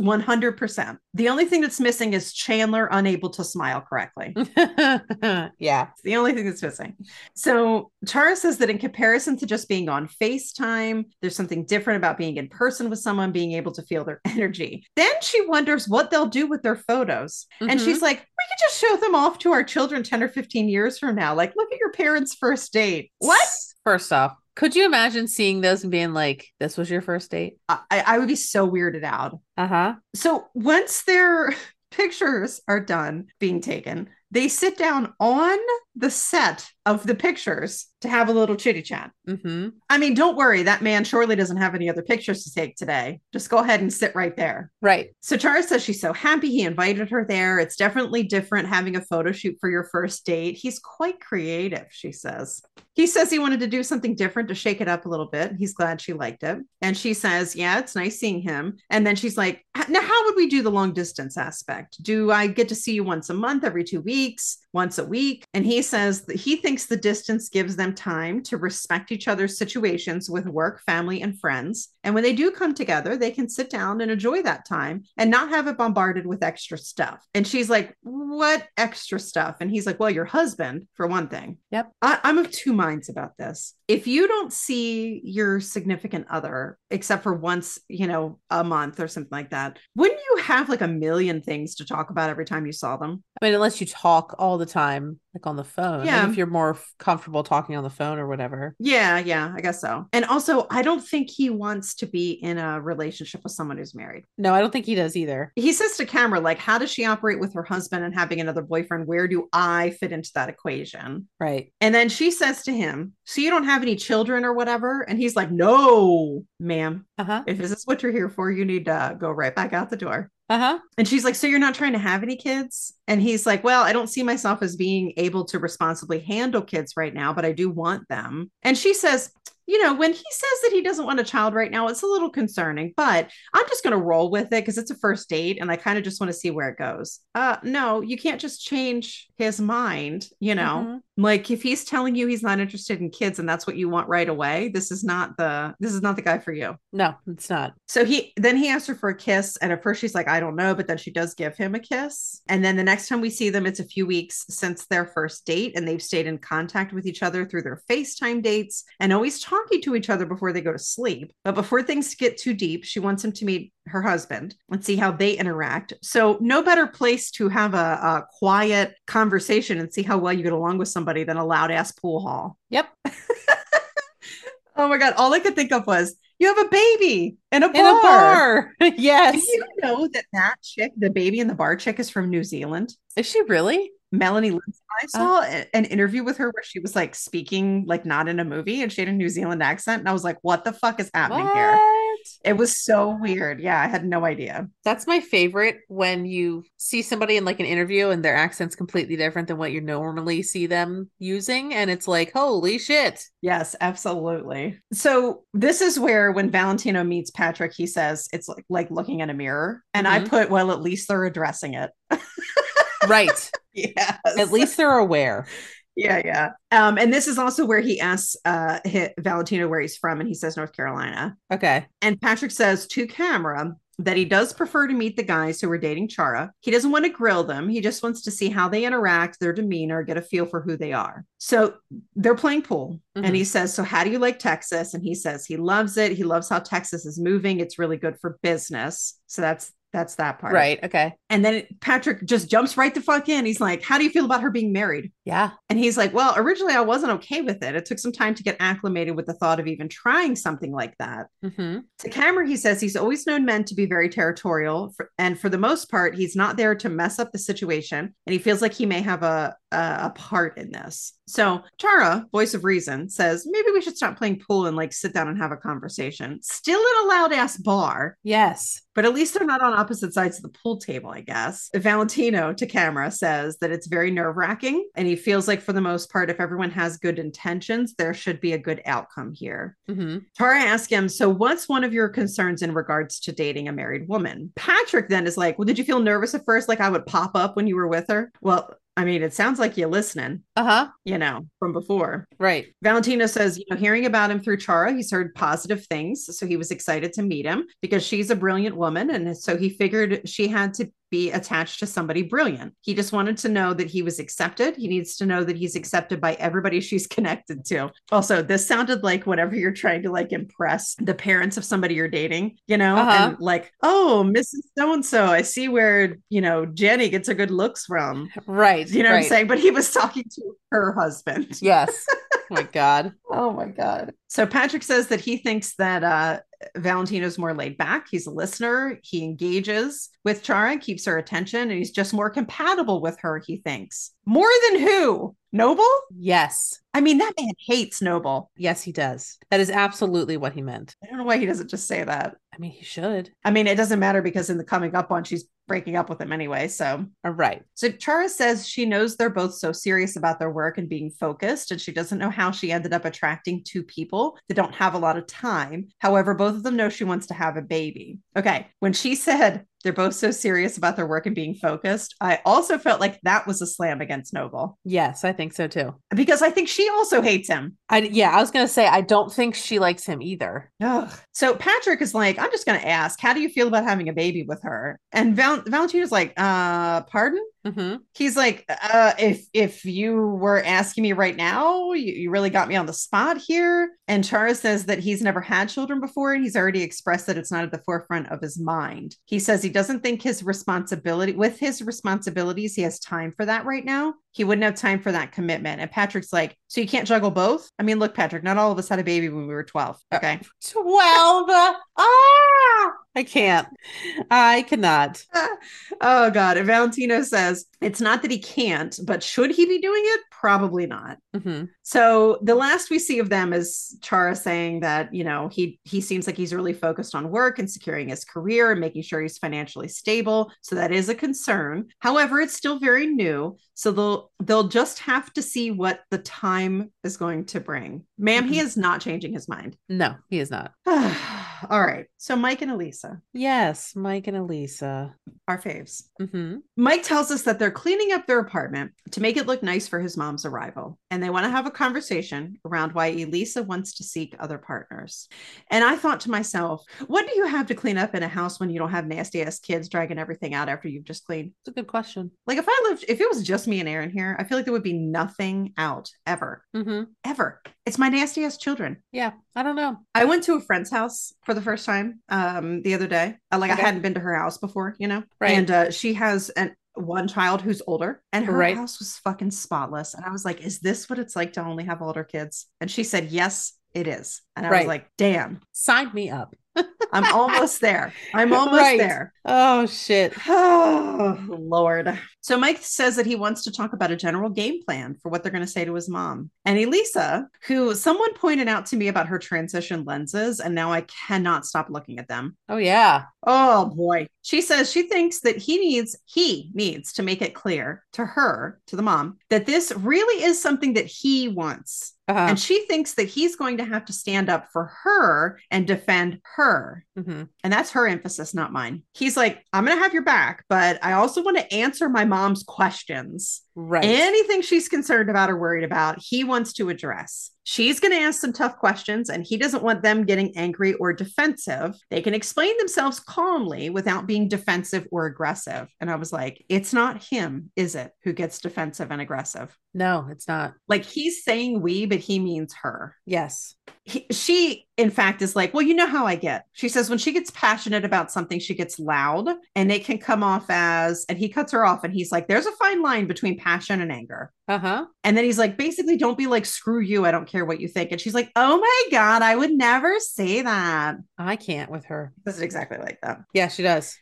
100%. The only thing that's missing is Chandler unable to smile correctly. Yeah. It's the only thing that's missing. So Chara says that in comparison to just being on FaceTime, there's something different about being in person with someone, being able to feel their energy. Then she wonders what they'll do with their photos. And she's like, we could just show them off to our children 10 or 15 years from now. Like, look at your parents' first date. What? First off, could you imagine seeing those and being like, this was your first date? I would be so weirded out. So once their pictures are done being taken, they sit down on the set of the pictures to have a little chitty chat. I mean, don't worry, that man surely doesn't have any other pictures to take today. Just go ahead and sit right there. Right. So Chara says she's so happy he invited her there. It's definitely different having a photo shoot for your first date. He's quite creative, she says. He says he wanted to do something different to shake it up a little bit. He's glad she liked it. And she says, yeah, it's nice seeing him. And then she's like, now how would we do the long distance aspect? Do I get to see you once a month, every 2 weeks, once a week? And he says that he thinks the distance gives them time to respect each other's situations with work, family, and friends. And when they do come together, they can sit down and enjoy that time and not have it bombarded with extra stuff. And she's like, what extra stuff? And he's like, well, your husband, for one thing. Yep. I'm of two minds about this. If you don't see your significant other, except for once, a month or something like that, wouldn't you have like a million things to talk about every time you saw them? I mean, unless you talk all the time, like on the phone. Yeah. If you're more comfortable talking on the phone or whatever. Yeah, I guess so. And also, I don't think he wants to be in a relationship with someone who's married. No, I don't think he does either. He says to camera, like, how does she operate with her husband and having another boyfriend? Where do I fit into that equation? Right. And then she says to him, so you don't have any children or whatever? And he's like, no, ma'am. If this is what you're here for, you need to go right back out the door. And she's like, so you're not trying to have any kids? And he's like, well, I don't see myself as being able to responsibly handle kids right now, but I do want them. And she says, when he says that he doesn't want a child right now, it's a little concerning, but I'm just going to roll with it because it's a first date and I kind of just want to see where it goes. No, you can't just change his mind, Like if he's telling you he's not interested in kids and that's what you want right away, this is not the guy for you. No, it's not. So he asked her for a kiss, and at first she's like, I don't know, but then she does give him a kiss. And then the next time we see them, it's a few weeks since their first date, and they've stayed in contact with each other through their FaceTime dates and always talking to each other before they go to sleep. But before things get too deep, she wants him to meet her husband and see how they interact. So no better place to have a quiet conversation and see how well you get along with somebody than a loud ass pool hall. Yep. Oh my God. All I could think of was, you have a baby in a bar. Yes. Do you know that chick, the baby in the bar chick, is from New Zealand? Is she really? Melanie Lindsay. I saw an interview with her where she was like speaking like not in a movie and she had a New Zealand accent. And I was like, what the fuck is happening here? It was so weird. Yeah, I had no idea. That's my favorite, when you see somebody in like an interview and their accent's completely different than what you normally see them using. And it's like, holy shit. Yes, absolutely. So this is where when Valentino meets Patrick, he says it's like looking in a mirror. And I put, well, at least they're addressing it. Right. Yes. At least they're aware. Yeah, yeah. And this is also where he asks Valentino where he's from, and he says North Carolina. Okay. And Patrick says to camera that he does prefer to meet the guys who are dating Chara. He doesn't want to grill them. He just wants to see how they interact, their demeanor, get a feel for who they are. So they're playing pool. Mm-hmm. And he says, so how do you like Texas? And he says he loves it. He loves how Texas is moving. It's really good for business. So that's that part. Right. Okay. And then Patrick just jumps right the fuck in. He's like, how do you feel about her being married? Yeah. And he's like, well, originally I wasn't okay with it. It took some time to get acclimated with the thought of even trying something like that. Mm-hmm. To Cameron, he says he's always known men to be very territorial. And for the most part, he's not there to mess up the situation. And he feels like he may have a part in this. So Chara, voice of reason, says maybe we should stop playing pool and like sit down and have a conversation. Still in a loud ass bar. Yes. But at least they're not on opposite sides of the pool table, I guess. Valentino to camera says that it's very nerve wracking. And he feels like for the most part, if everyone has good intentions, there should be a good outcome here. Mm-hmm. Tara asks him, so what's one of your concerns in regards to dating a married woman? Patrick then is like, well, did you feel nervous at first? Like I would pop up when you were with her? Well, I mean, it sounds like you're listening, you know, from before. Right. Valentino says, you know, hearing about him through Chara, he's heard positive things. So he was excited to meet him because she's a brilliant woman. And so he figured she had to be attached to somebody brilliant. He just wanted to know that he was accepted. He needs to know that he's accepted by everybody she's connected to. Also, this sounded like whenever you're trying to like impress the parents of somebody you're dating, you know, and like, oh, Mrs. So-and-so, I see where, you know, Jenny gets her good looks from. Right. You know what I'm saying? But he was talking to her husband. Yes. Oh my God. Oh my God. So Patrick says that he thinks that Valentino's more laid back. He's a listener. He engages with Chara, keeps her attention, and he's just more compatible with her, he thinks. More than who? Noble? Yes. I mean, that man hates Noble. Yes, he does. That is absolutely what he meant. I don't know why he doesn't just say that. I mean, he should. I mean, it doesn't matter because in the coming up one, she's breaking up with him anyway. So, right. So Chara says she knows they're both so serious about their work and being focused, and she doesn't know how she ended up attracting two people that don't have a lot of time. However, both of them know she wants to have a baby. Okay. When she said they're both so serious about their work and being focused, I also felt like that was a slam against Noble. Yes, I think so too. Because I think she also hates him. I was going to say, I don't think she likes him either. Ugh. So Patrick is like, I'm just going to ask, how do you feel about having a baby with her? And Valentina's like, pardon? Mm-hmm. He's like, if you were asking me right now, you really got me on the spot here. And Chara says that he's never had children before, and he's already expressed that it's not at the forefront of his mind. He says he doesn't think his responsibilities, he has time for that right now. He wouldn't have time for that commitment. And Patrick's like, so you can't juggle both? I mean, look, Patrick, not all of us had a baby when we were 12. Okay. 12? I can't. I cannot. Oh, God. And Valentino says it's not that he can't, but should he be doing it? Probably not. Mm-hmm. So the last we see of them is Chara saying that, you know, he seems like he's really focused on work and securing his career and making sure he's financially stable. So that is a concern. However, it's still very new. So they'll just have to see what the time is going to bring. Ma'am, he is not changing his mind. No, he is not. All right. So Mike and Elisa. Yes, Mike and Elisa. Our faves. Mm-hmm. Mike tells us that they're cleaning up their apartment to make it look nice for his mom's arrival. And they want to have a conversation around why Elisa wants to seek other partners. And I thought to myself, what do you have to clean up in a house when you don't have nasty ass kids dragging everything out after you've just cleaned? It's a good question. Like if it was just me and Aaron here, I feel like there would be nothing out ever. Mm-hmm. Ever. It's my nasty ass children. Yeah. I don't know. I went to a friend's house for the first time the other day. I hadn't been to her house before, you know? Right. And she has one child who's older, and her house was fucking spotless. And I was like, is this what it's like to only have older kids? And she said, yes, it is. And I was like, damn. Sign me up. I'm almost there. I'm almost there. Oh, shit. Oh, Lord. So Mike says that he wants to talk about a general game plan for what they're going to say to his mom. And Elisa, who someone pointed out to me about her transition lenses, and now I cannot stop looking at them. Oh, yeah. Oh, boy. She says she thinks that he needs to make it clear to her, to the mom, that this really is something that he wants. And she thinks that he's going to have to stand up for her and defend her. And that's her emphasis, not mine. He's like, I'm going to have your back, but I also want to answer my mom's questions. Right. Anything she's concerned about or worried about, he wants to address. She's going to ask some tough questions, and he doesn't want them getting angry or defensive. They can explain themselves calmly without being defensive or aggressive. And I was like, it's not him, is it, who gets defensive and aggressive? No, it's not. Like, he's saying we, but he means her. Yes. She, in fact, is like, well, you know how I get. She says when she gets passionate about something, she gets loud, and it can come off as, and he cuts her off, and he's like, there's a fine line between passion and anger. And then he's like, basically, don't be like, screw you, I don't care what you think. And she's like, oh my God, I would never say that. I can't with her. Does it exactly like that? Yeah, she does.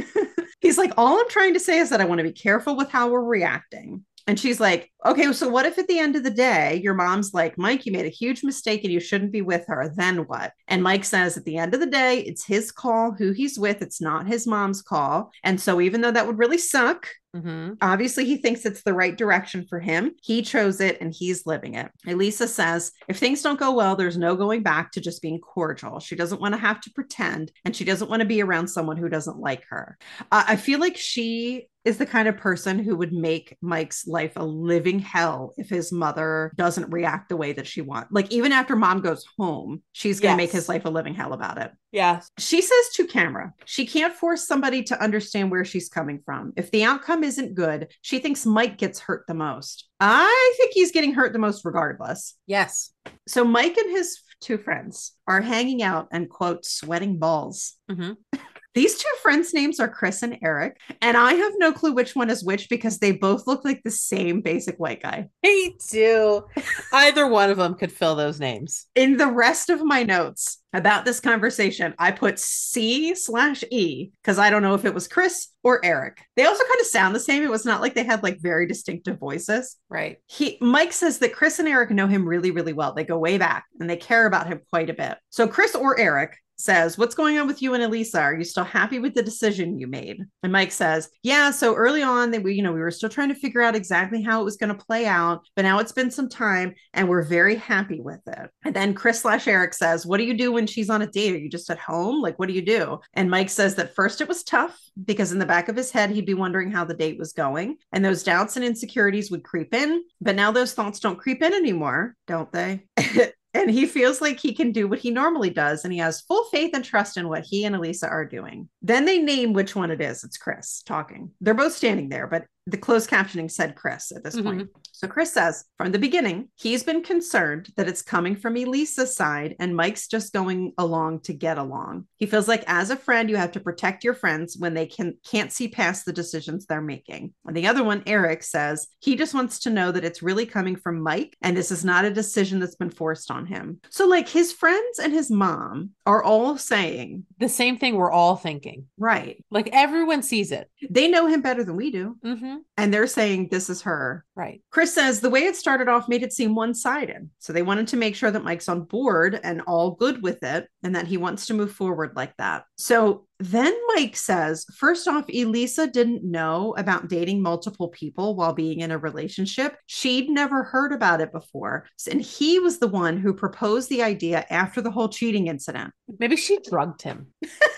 He's like, all I'm trying to say is that I want to be careful with how we're reacting. And she's like, okay, so what if at the end of the day, your mom's like, Mike, you made a huge mistake and you shouldn't be with her. Then what? And Mike says, at the end of the day, it's his call who he's with. It's not his mom's call. And so even though that would really suck, obviously he thinks it's the right direction for him. He chose it and he's living it. Elisa says, if things don't go well, there's no going back to just being cordial. She doesn't want to have to pretend, and she doesn't want to be around someone who doesn't like her. I feel like she is the kind of person who would make Mike's life a living hell if his mother doesn't react the way that she wants. Like, even after mom goes home, she's going to make his life a living hell about it. Yes. She says to camera, she can't force somebody to understand where she's coming from. If the outcome isn't good, she thinks Mike gets hurt the most. I think he's getting hurt the most regardless. Yes. So Mike and his two friends are hanging out and, quote, sweating balls. These two friends' names are Chris and Eric, and I have no clue which one is which because they both look like the same basic white guy. Me too. Either one of them could fill those names. In the rest of my notes about this conversation, I put C/E because I don't know if it was Chris or Eric. They also kind of sound the same. It was not like they had like very distinctive voices. Right. Mike says that Chris and Eric know him really, really well. They go way back and they care about him quite a bit. So Chris or Eric says, what's going on with you and Elisa? Are you still happy with the decision you made? And Mike says, yeah, so early on that we were still trying to figure out exactly how it was going to play out, but now it's been some time and we're very happy with it. And then Chris/Eric says, what do you do when she's on a date? Are you just at home? Like, what do you do? And Mike says that first it was tough because in the back of his head, he'd be wondering how the date was going. And those doubts and insecurities would creep in, but now those thoughts don't creep in anymore, don't they? And he feels like he can do what he normally does. And he has full faith and trust in what he and Elisa are doing. Then they name which one it is. It's Chris talking. They're both standing there, but the closed captioning said Chris at this point. So Chris says, from the beginning, he's been concerned that it's coming from Elisa's side and Mike's just going along to get along. He feels like as a friend, you have to protect your friends when they can't see past the decisions they're making. And the other one, Eric, says he just wants to know that it's really coming from Mike and this is not a decision that's been forced on him. So like his friends and his mom are all saying the same thing we're all thinking. Right. Like everyone sees it. They know him better than we do. And they're saying this is her. Right. Chris says the way it started off made it seem one-sided. So they wanted to make sure that Mike's on board and all good with it and that he wants to move forward like that. So then Mike says, first off, Elisa didn't know about dating multiple people while being in a relationship. She'd never heard about it before. And he was the one who proposed the idea after the whole cheating incident. Maybe she drugged him.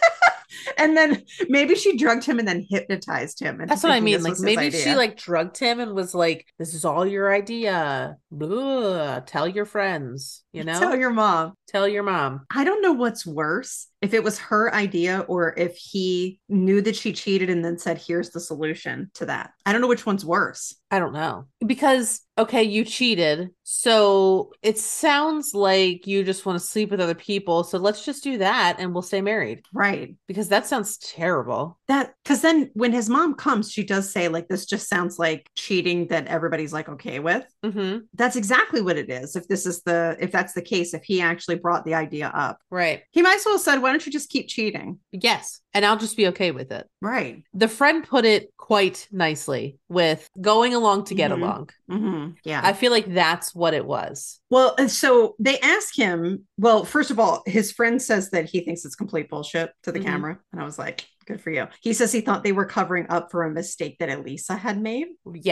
And then maybe she drugged him and then hypnotized him. That's what I mean. Like maybe she like drugged him and was like, this is all your idea. Blah, tell your friends, you know? Tell your mom. Tell your mom. I don't know what's worse, if it was her idea or if he knew that she cheated and then said, here's the solution to that. I don't know which one's worse. I don't know. Because, okay, you cheated. So it sounds like you just want to sleep with other people. So let's just do that and we'll stay married. Right. Because that sounds terrible. Because then when his mom comes, she does say, like, this just sounds like cheating that everybody's like, okay with. That's exactly what it is. If that's the case, if he actually brought the idea up. Right. He might as well have said, why don't you just keep cheating? Yes. And I'll just be okay with it. Right. The friend put it quite nicely with going along to get along. Yeah. I feel like that's what it was. Well, so they ask him, well, first of all, his friend says that he thinks it's complete bullshit to the camera. And I was like, good for you. He says he thought they were covering up for a mistake that Elisa had made. Yes.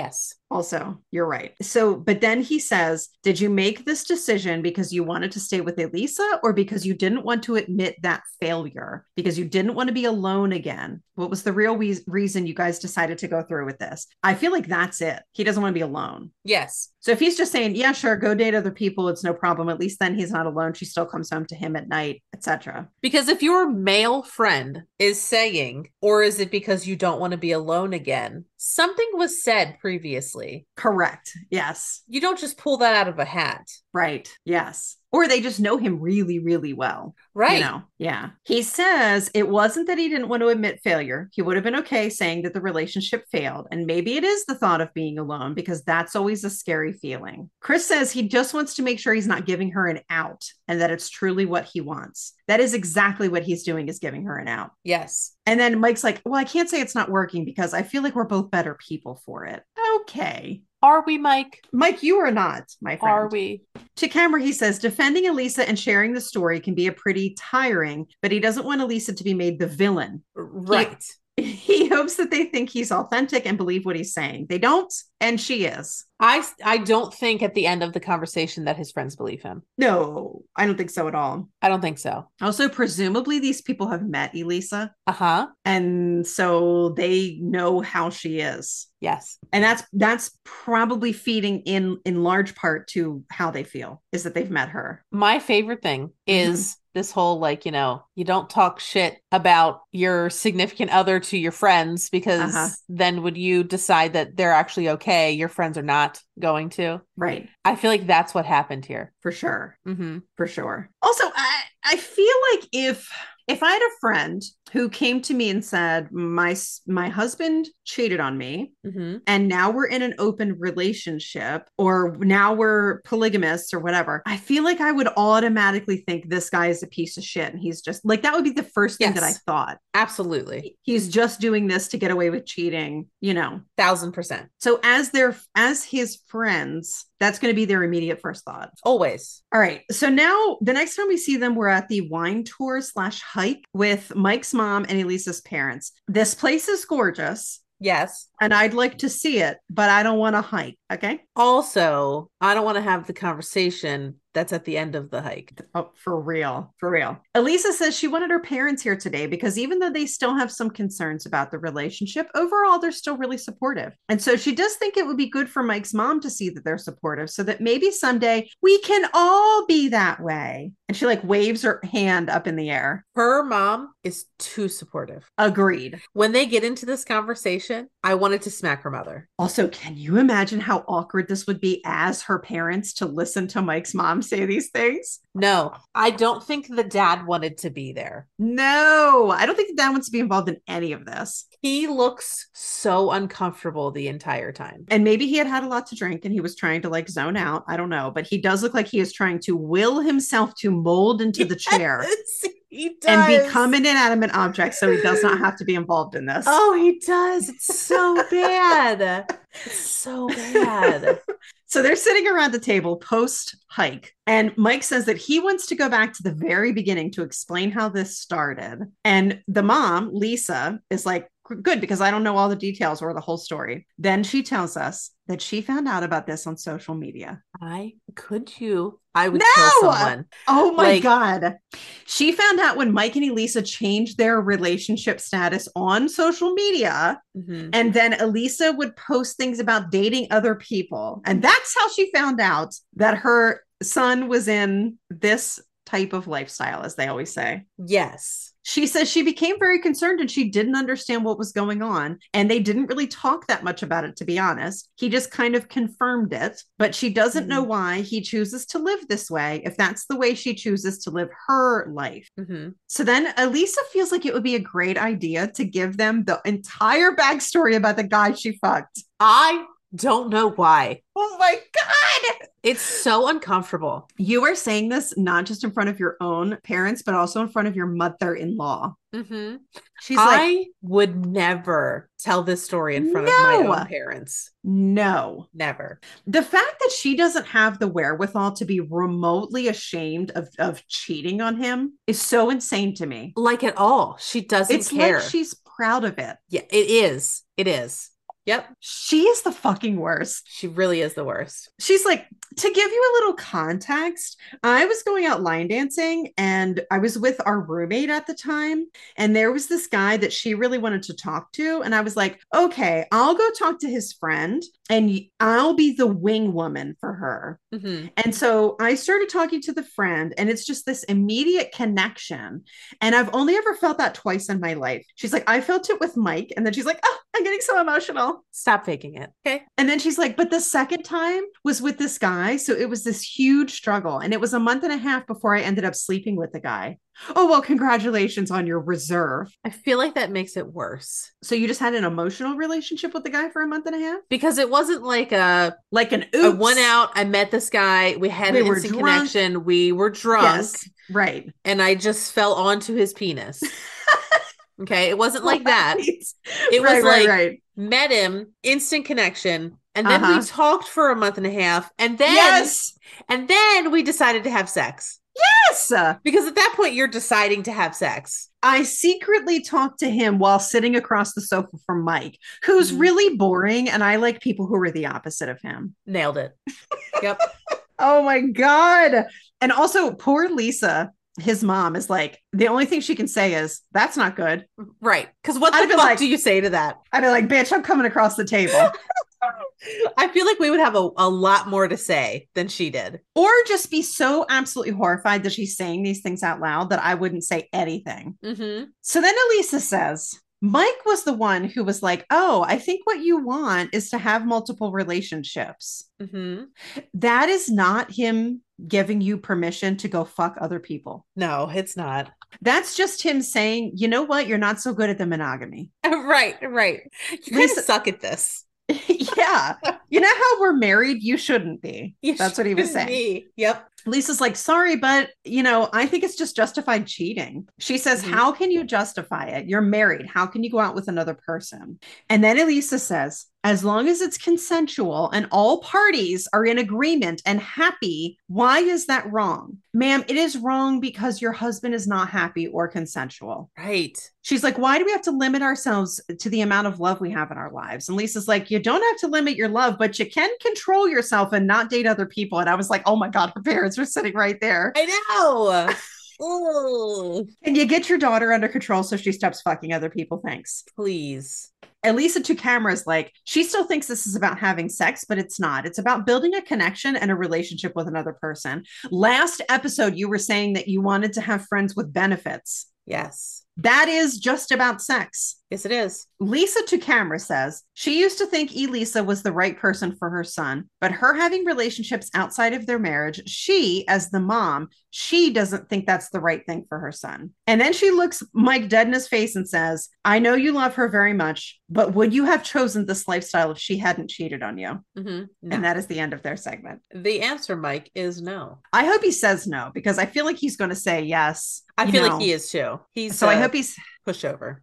Also, you're right. So, but then he says, did you make this decision because you wanted to stay with Elisa or because you didn't want to admit that failure? Because you didn't want to be alone again? What was the real reason you guys decided to go through with this? I feel like that's it. He doesn't want to be alone. Yes. So if he's just saying, yeah, sure, go date other people, it's no problem. At least then he's not alone. She still comes home to him at night, etc. Because if your male friend is saying, or is it because you don't want to be alone again? Something was said previously. Correct. Yes. You don't just pull that out of a hat. Right. Yes. Or they just know him really, really well. Right. You know? Yeah. He says it wasn't that he didn't want to admit failure. He would have been okay saying that the relationship failed. And maybe it is the thought of being alone because that's always a scary feeling. Chris says he just wants to make sure he's not giving her an out and that it's truly what he wants. That is exactly what he's doing, is giving her an out. Yes. And then Mike's like, well, I can't say it's not working because I feel like we're both better people for it. Okay. Are we, Mike? Mike, you are not, my friend. Are we? To camera, he says, defending Elisa and sharing the story can be a pretty tiring, but he doesn't want Elisa to be made the villain. Right. He hopes that they think he's authentic and believe what he's saying. They don't, and she is. I don't think at the end of the conversation that his friends believe him. No, I don't think so at all. I don't think so. Also, presumably these people have met Elisa. Uh-huh. And so they know how she is. Yes. And that's probably feeding in large part to how they feel, is that they've met her. My favorite thing is this whole, like, you know, you don't talk shit about your significant other to your friends because then would you decide that they're actually okay, your friends are not going to. Right. I feel like that's what happened here. For sure. Mm-hmm. For sure. Also, I feel like if I had a friend who came to me and said, my husband cheated on me, and now we're in an open relationship, or now we're polygamists or whatever, I feel like I would automatically think this guy is a piece of shit. And he's just like, that would be the first thing that I thought. Absolutely. He's just doing this to get away with cheating, you know. 1000%. So as his friends, that's going to be their immediate first thought. Always. All right. So now the next time we see them, we're at the wine tour / hike with Mike's mom and Elisa's parents. This place is gorgeous. Yes. And I'd like to see it, but I don't want to hike. Okay. Also, I don't want to have the conversation that's at the end of the hike. Oh, for real. For real. Elisa says she wanted her parents here today because even though they still have some concerns about the relationship, overall, they're still really supportive. And so she does think it would be good for Mike's mom to see that they're supportive so that maybe someday we can all be that way. And she like waves her hand up in the air. Her mom is too supportive. Agreed. When they get into this conversation, I wanted to smack her mother. Also, can you imagine how awkward this would be as her parents to listen to Mike's mom say these things? No, I don't think the dad wanted to be there. No, I don't think the dad wants to be involved in any of this. He looks so uncomfortable the entire time. And maybe he had a lot to drink and he was trying to like zone out. I don't know. But he does look like he is trying to will himself to mold into the chair. He does. And become an inanimate object so he does not have to be involved in this. Oh, he does. It's so bad. It's so bad. So they're sitting around the table post hike. And Mike says that he wants to go back to the very beginning to explain how this started. And the mom, Lisa, is like, good, because I don't know all the details or the whole story. Then she tells us that she found out about this on social media. I would kill someone. Oh my God. She found out when Mike and Elisa changed their relationship status on social media. And then Elisa would post things about dating other people. And that's how she found out that her son was in this type of lifestyle, as they always say. Yes. She says she became very concerned and she didn't understand what was going on. And they didn't really talk that much about it, to be honest. He just kind of confirmed it, but she doesn't know why he chooses to live this way, if that's the way she chooses to live her life. So then Elisa feels like it would be a great idea to give them the entire backstory about the guy she fucked. I don't know why. Oh my God. It's so uncomfortable. You are saying this not just in front of your own parents, but also in front of your mother-in-law. She's I would never tell this story in front of my own parents. No. Never. The fact that she doesn't have the wherewithal to be remotely ashamed of cheating on him is so insane to me. Like at all. She doesn't care. It's like she's proud of it. Yeah, it is. It is. Yep. She is the fucking worst. She really is the worst. She's like, to give you a little context, I was going out line dancing and I was with our roommate at the time. And there was this guy that she really wanted to talk to. And I was like, okay, I'll go talk to his friend and I'll be the wing woman for her. Mm-hmm. And so I started talking to the friend, and it's just this immediate connection. And I've only ever felt that twice in my life. She's like, I felt it with Mike. And then she's like, oh, I'm getting so emotional. Stop faking it. Okay. And then she's like, but the second time was with this guy. So it was this huge struggle. And it was a month and a half before I ended up sleeping with the guy. Oh, well, congratulations on your reserve. I feel like that makes it worse. So you just had an emotional relationship with the guy for a month and a half? Because it wasn't like an oops. I went out, I met this guy, we had an instant connection, we were drunk. Yes, right. And I just fell onto his penis. Okay, it wasn't like that. It was like met him, instant connection, and then we talked for a month and a half, and then we decided to have sex. Yes, because at that point you're deciding to have sex. I secretly talked to him while sitting across the sofa from Mike, who's really boring, and I like people who are the opposite of him. Nailed it. Yep. Oh my God. And also, poor Lisa, his mom, is like, the only thing she can say is, that's not good. Right. Because what the fuck do you say to that? I'd be like, bitch, I'm coming across the table. I feel like we would have a lot more to say than she did. Or just be so absolutely horrified that she's saying these things out loud that I wouldn't say anything. Mm-hmm. So then Elisa says, Mike was the one who was like, oh, I think what you want is to have multiple relationships. Mm-hmm. That is not him giving you permission to go fuck other people. No, it's not. That's just him saying, you know what? You're not so good at the monogamy. Right. You kind of suck at this. Yeah. You know how we're married? You shouldn't be. That's what he was saying. Yep. Lisa's like, sorry, but, I think it's just justified cheating. She says, how can you justify it? You're married. How can you go out with another person? And then Elisa says, as long as it's consensual and all parties are in agreement and happy, why is that wrong? Ma'am, it is wrong because your husband is not happy or consensual. Right. She's like, why do we have to limit ourselves to the amount of love we have in our lives? And Lisa's like, you don't have to limit your love, but you can control yourself and not date other people. And I was like, oh my God, her parents are sitting right there. I know. Ooh. Can you get your daughter under control so she stops fucking other people? Thanks. Please. Elisa to cameras, like, she still thinks this is about having sex, but it's not. It's about building a connection and a relationship with another person. Last episode, you were saying that you wanted to have friends with benefits. Yes. That is just about sex. Yes, it is. Lisa to camera says she used to think Elisa was the right person for her son, but her having relationships outside of their marriage, she, as the mom, she doesn't think that's the right thing for her son. And then she looks Mike dead in his face and says, I know you love her very much, but would you have chosen this lifestyle if she hadn't cheated on you? Mm-hmm. No. And that is the end of their segment. The answer, Mike, is no. I hope he says no, because I feel like he's going to say yes. I feel like he is too. I hope he's pushover.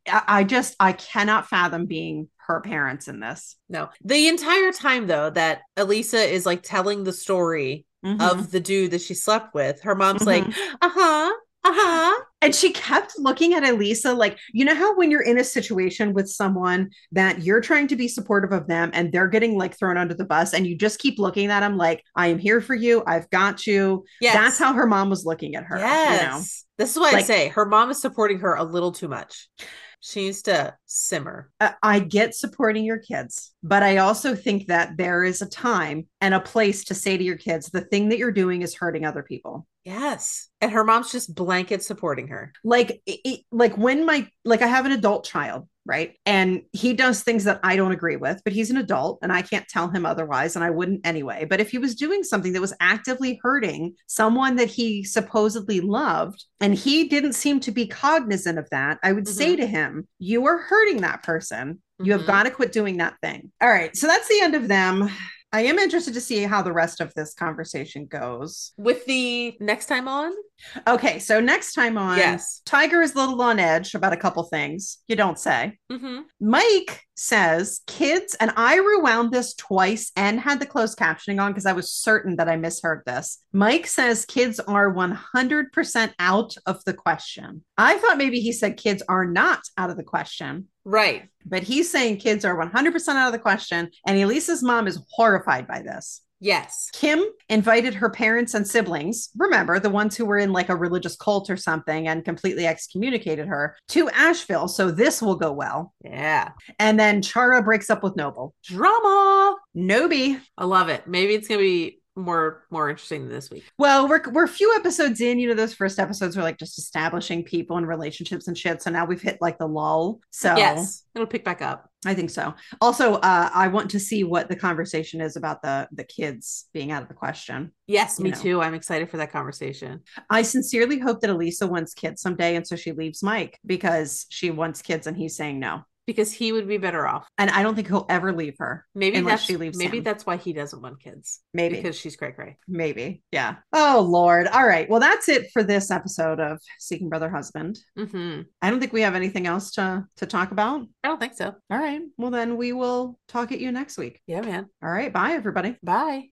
I cannot fathom being her parents in this. No. The entire time, though, that Elisa is like telling the story of the dude that she slept with, her mom's like, And she kept looking at Elisa like, you know how when you're in a situation with someone that you're trying to be supportive of them and they're getting like thrown under the bus and you just keep looking at them like, I am here for you. I've got you. Yes. That's how her mom was looking at her. Yes. This is why I say her mom is supporting her a little too much. She needs to simmer. I get supporting your kids, but I also think that there is a time and a place to say to your kids, the thing that you're doing is hurting other people. Yes. And her mom's just blanket supporting her. Like when I have an adult child, right? And he does things that I don't agree with, but he's an adult and I can't tell him otherwise. And I wouldn't anyway. But if he was doing something that was actively hurting someone that he supposedly loved, and he didn't seem to be cognizant of that, I would say to him, you are hurting that person. You have got to quit doing that thing. All right. So that's the end of them. I am interested to see how the rest of this conversation goes. With the next time on? Okay, so next time on, yes. Tiger is a little on edge about a couple things. You don't say. Mike says kids, and I rewound this twice and had the closed captioning on because I was certain that I misheard this. Mike says kids are 100% out of the question. I thought maybe he said kids are not out of the question. Right. But he's saying kids are 100% out of the question. And Elisa's mom is horrified by this. Yes. Kim invited her parents and siblings, remember the ones who were in like a religious cult or something, and completely excommunicated her to Asheville. So this will go well. Yeah. And then Chara breaks up with Noble. Drama. Nobi. I love it. Maybe it's going to be more interesting than this week. Well, we're a few episodes in. You know, those first episodes were like just establishing people and relationships and shit. So now we've hit like the lull. So yes, it'll pick back up. I think so. Also, I want to see what the conversation is about the kids being out of the question. Yes, me too. I'm excited for that conversation. I sincerely hope that Elisa wants kids someday, and so she leaves Mike because she wants kids and he's saying no. Because he would be better off. And I don't think he'll ever leave her. Maybe unless she leaves him. That's why he doesn't want kids. Maybe. Because she's cray-cray. Maybe. Yeah. Oh, Lord. All right. Well, that's it for this episode of Seeking Brother Husband. Mm-hmm. I don't think we have anything else to talk about. I don't think so. All right. Well, then we will talk at you next week. Yeah, man. All right. Bye, everybody. Bye.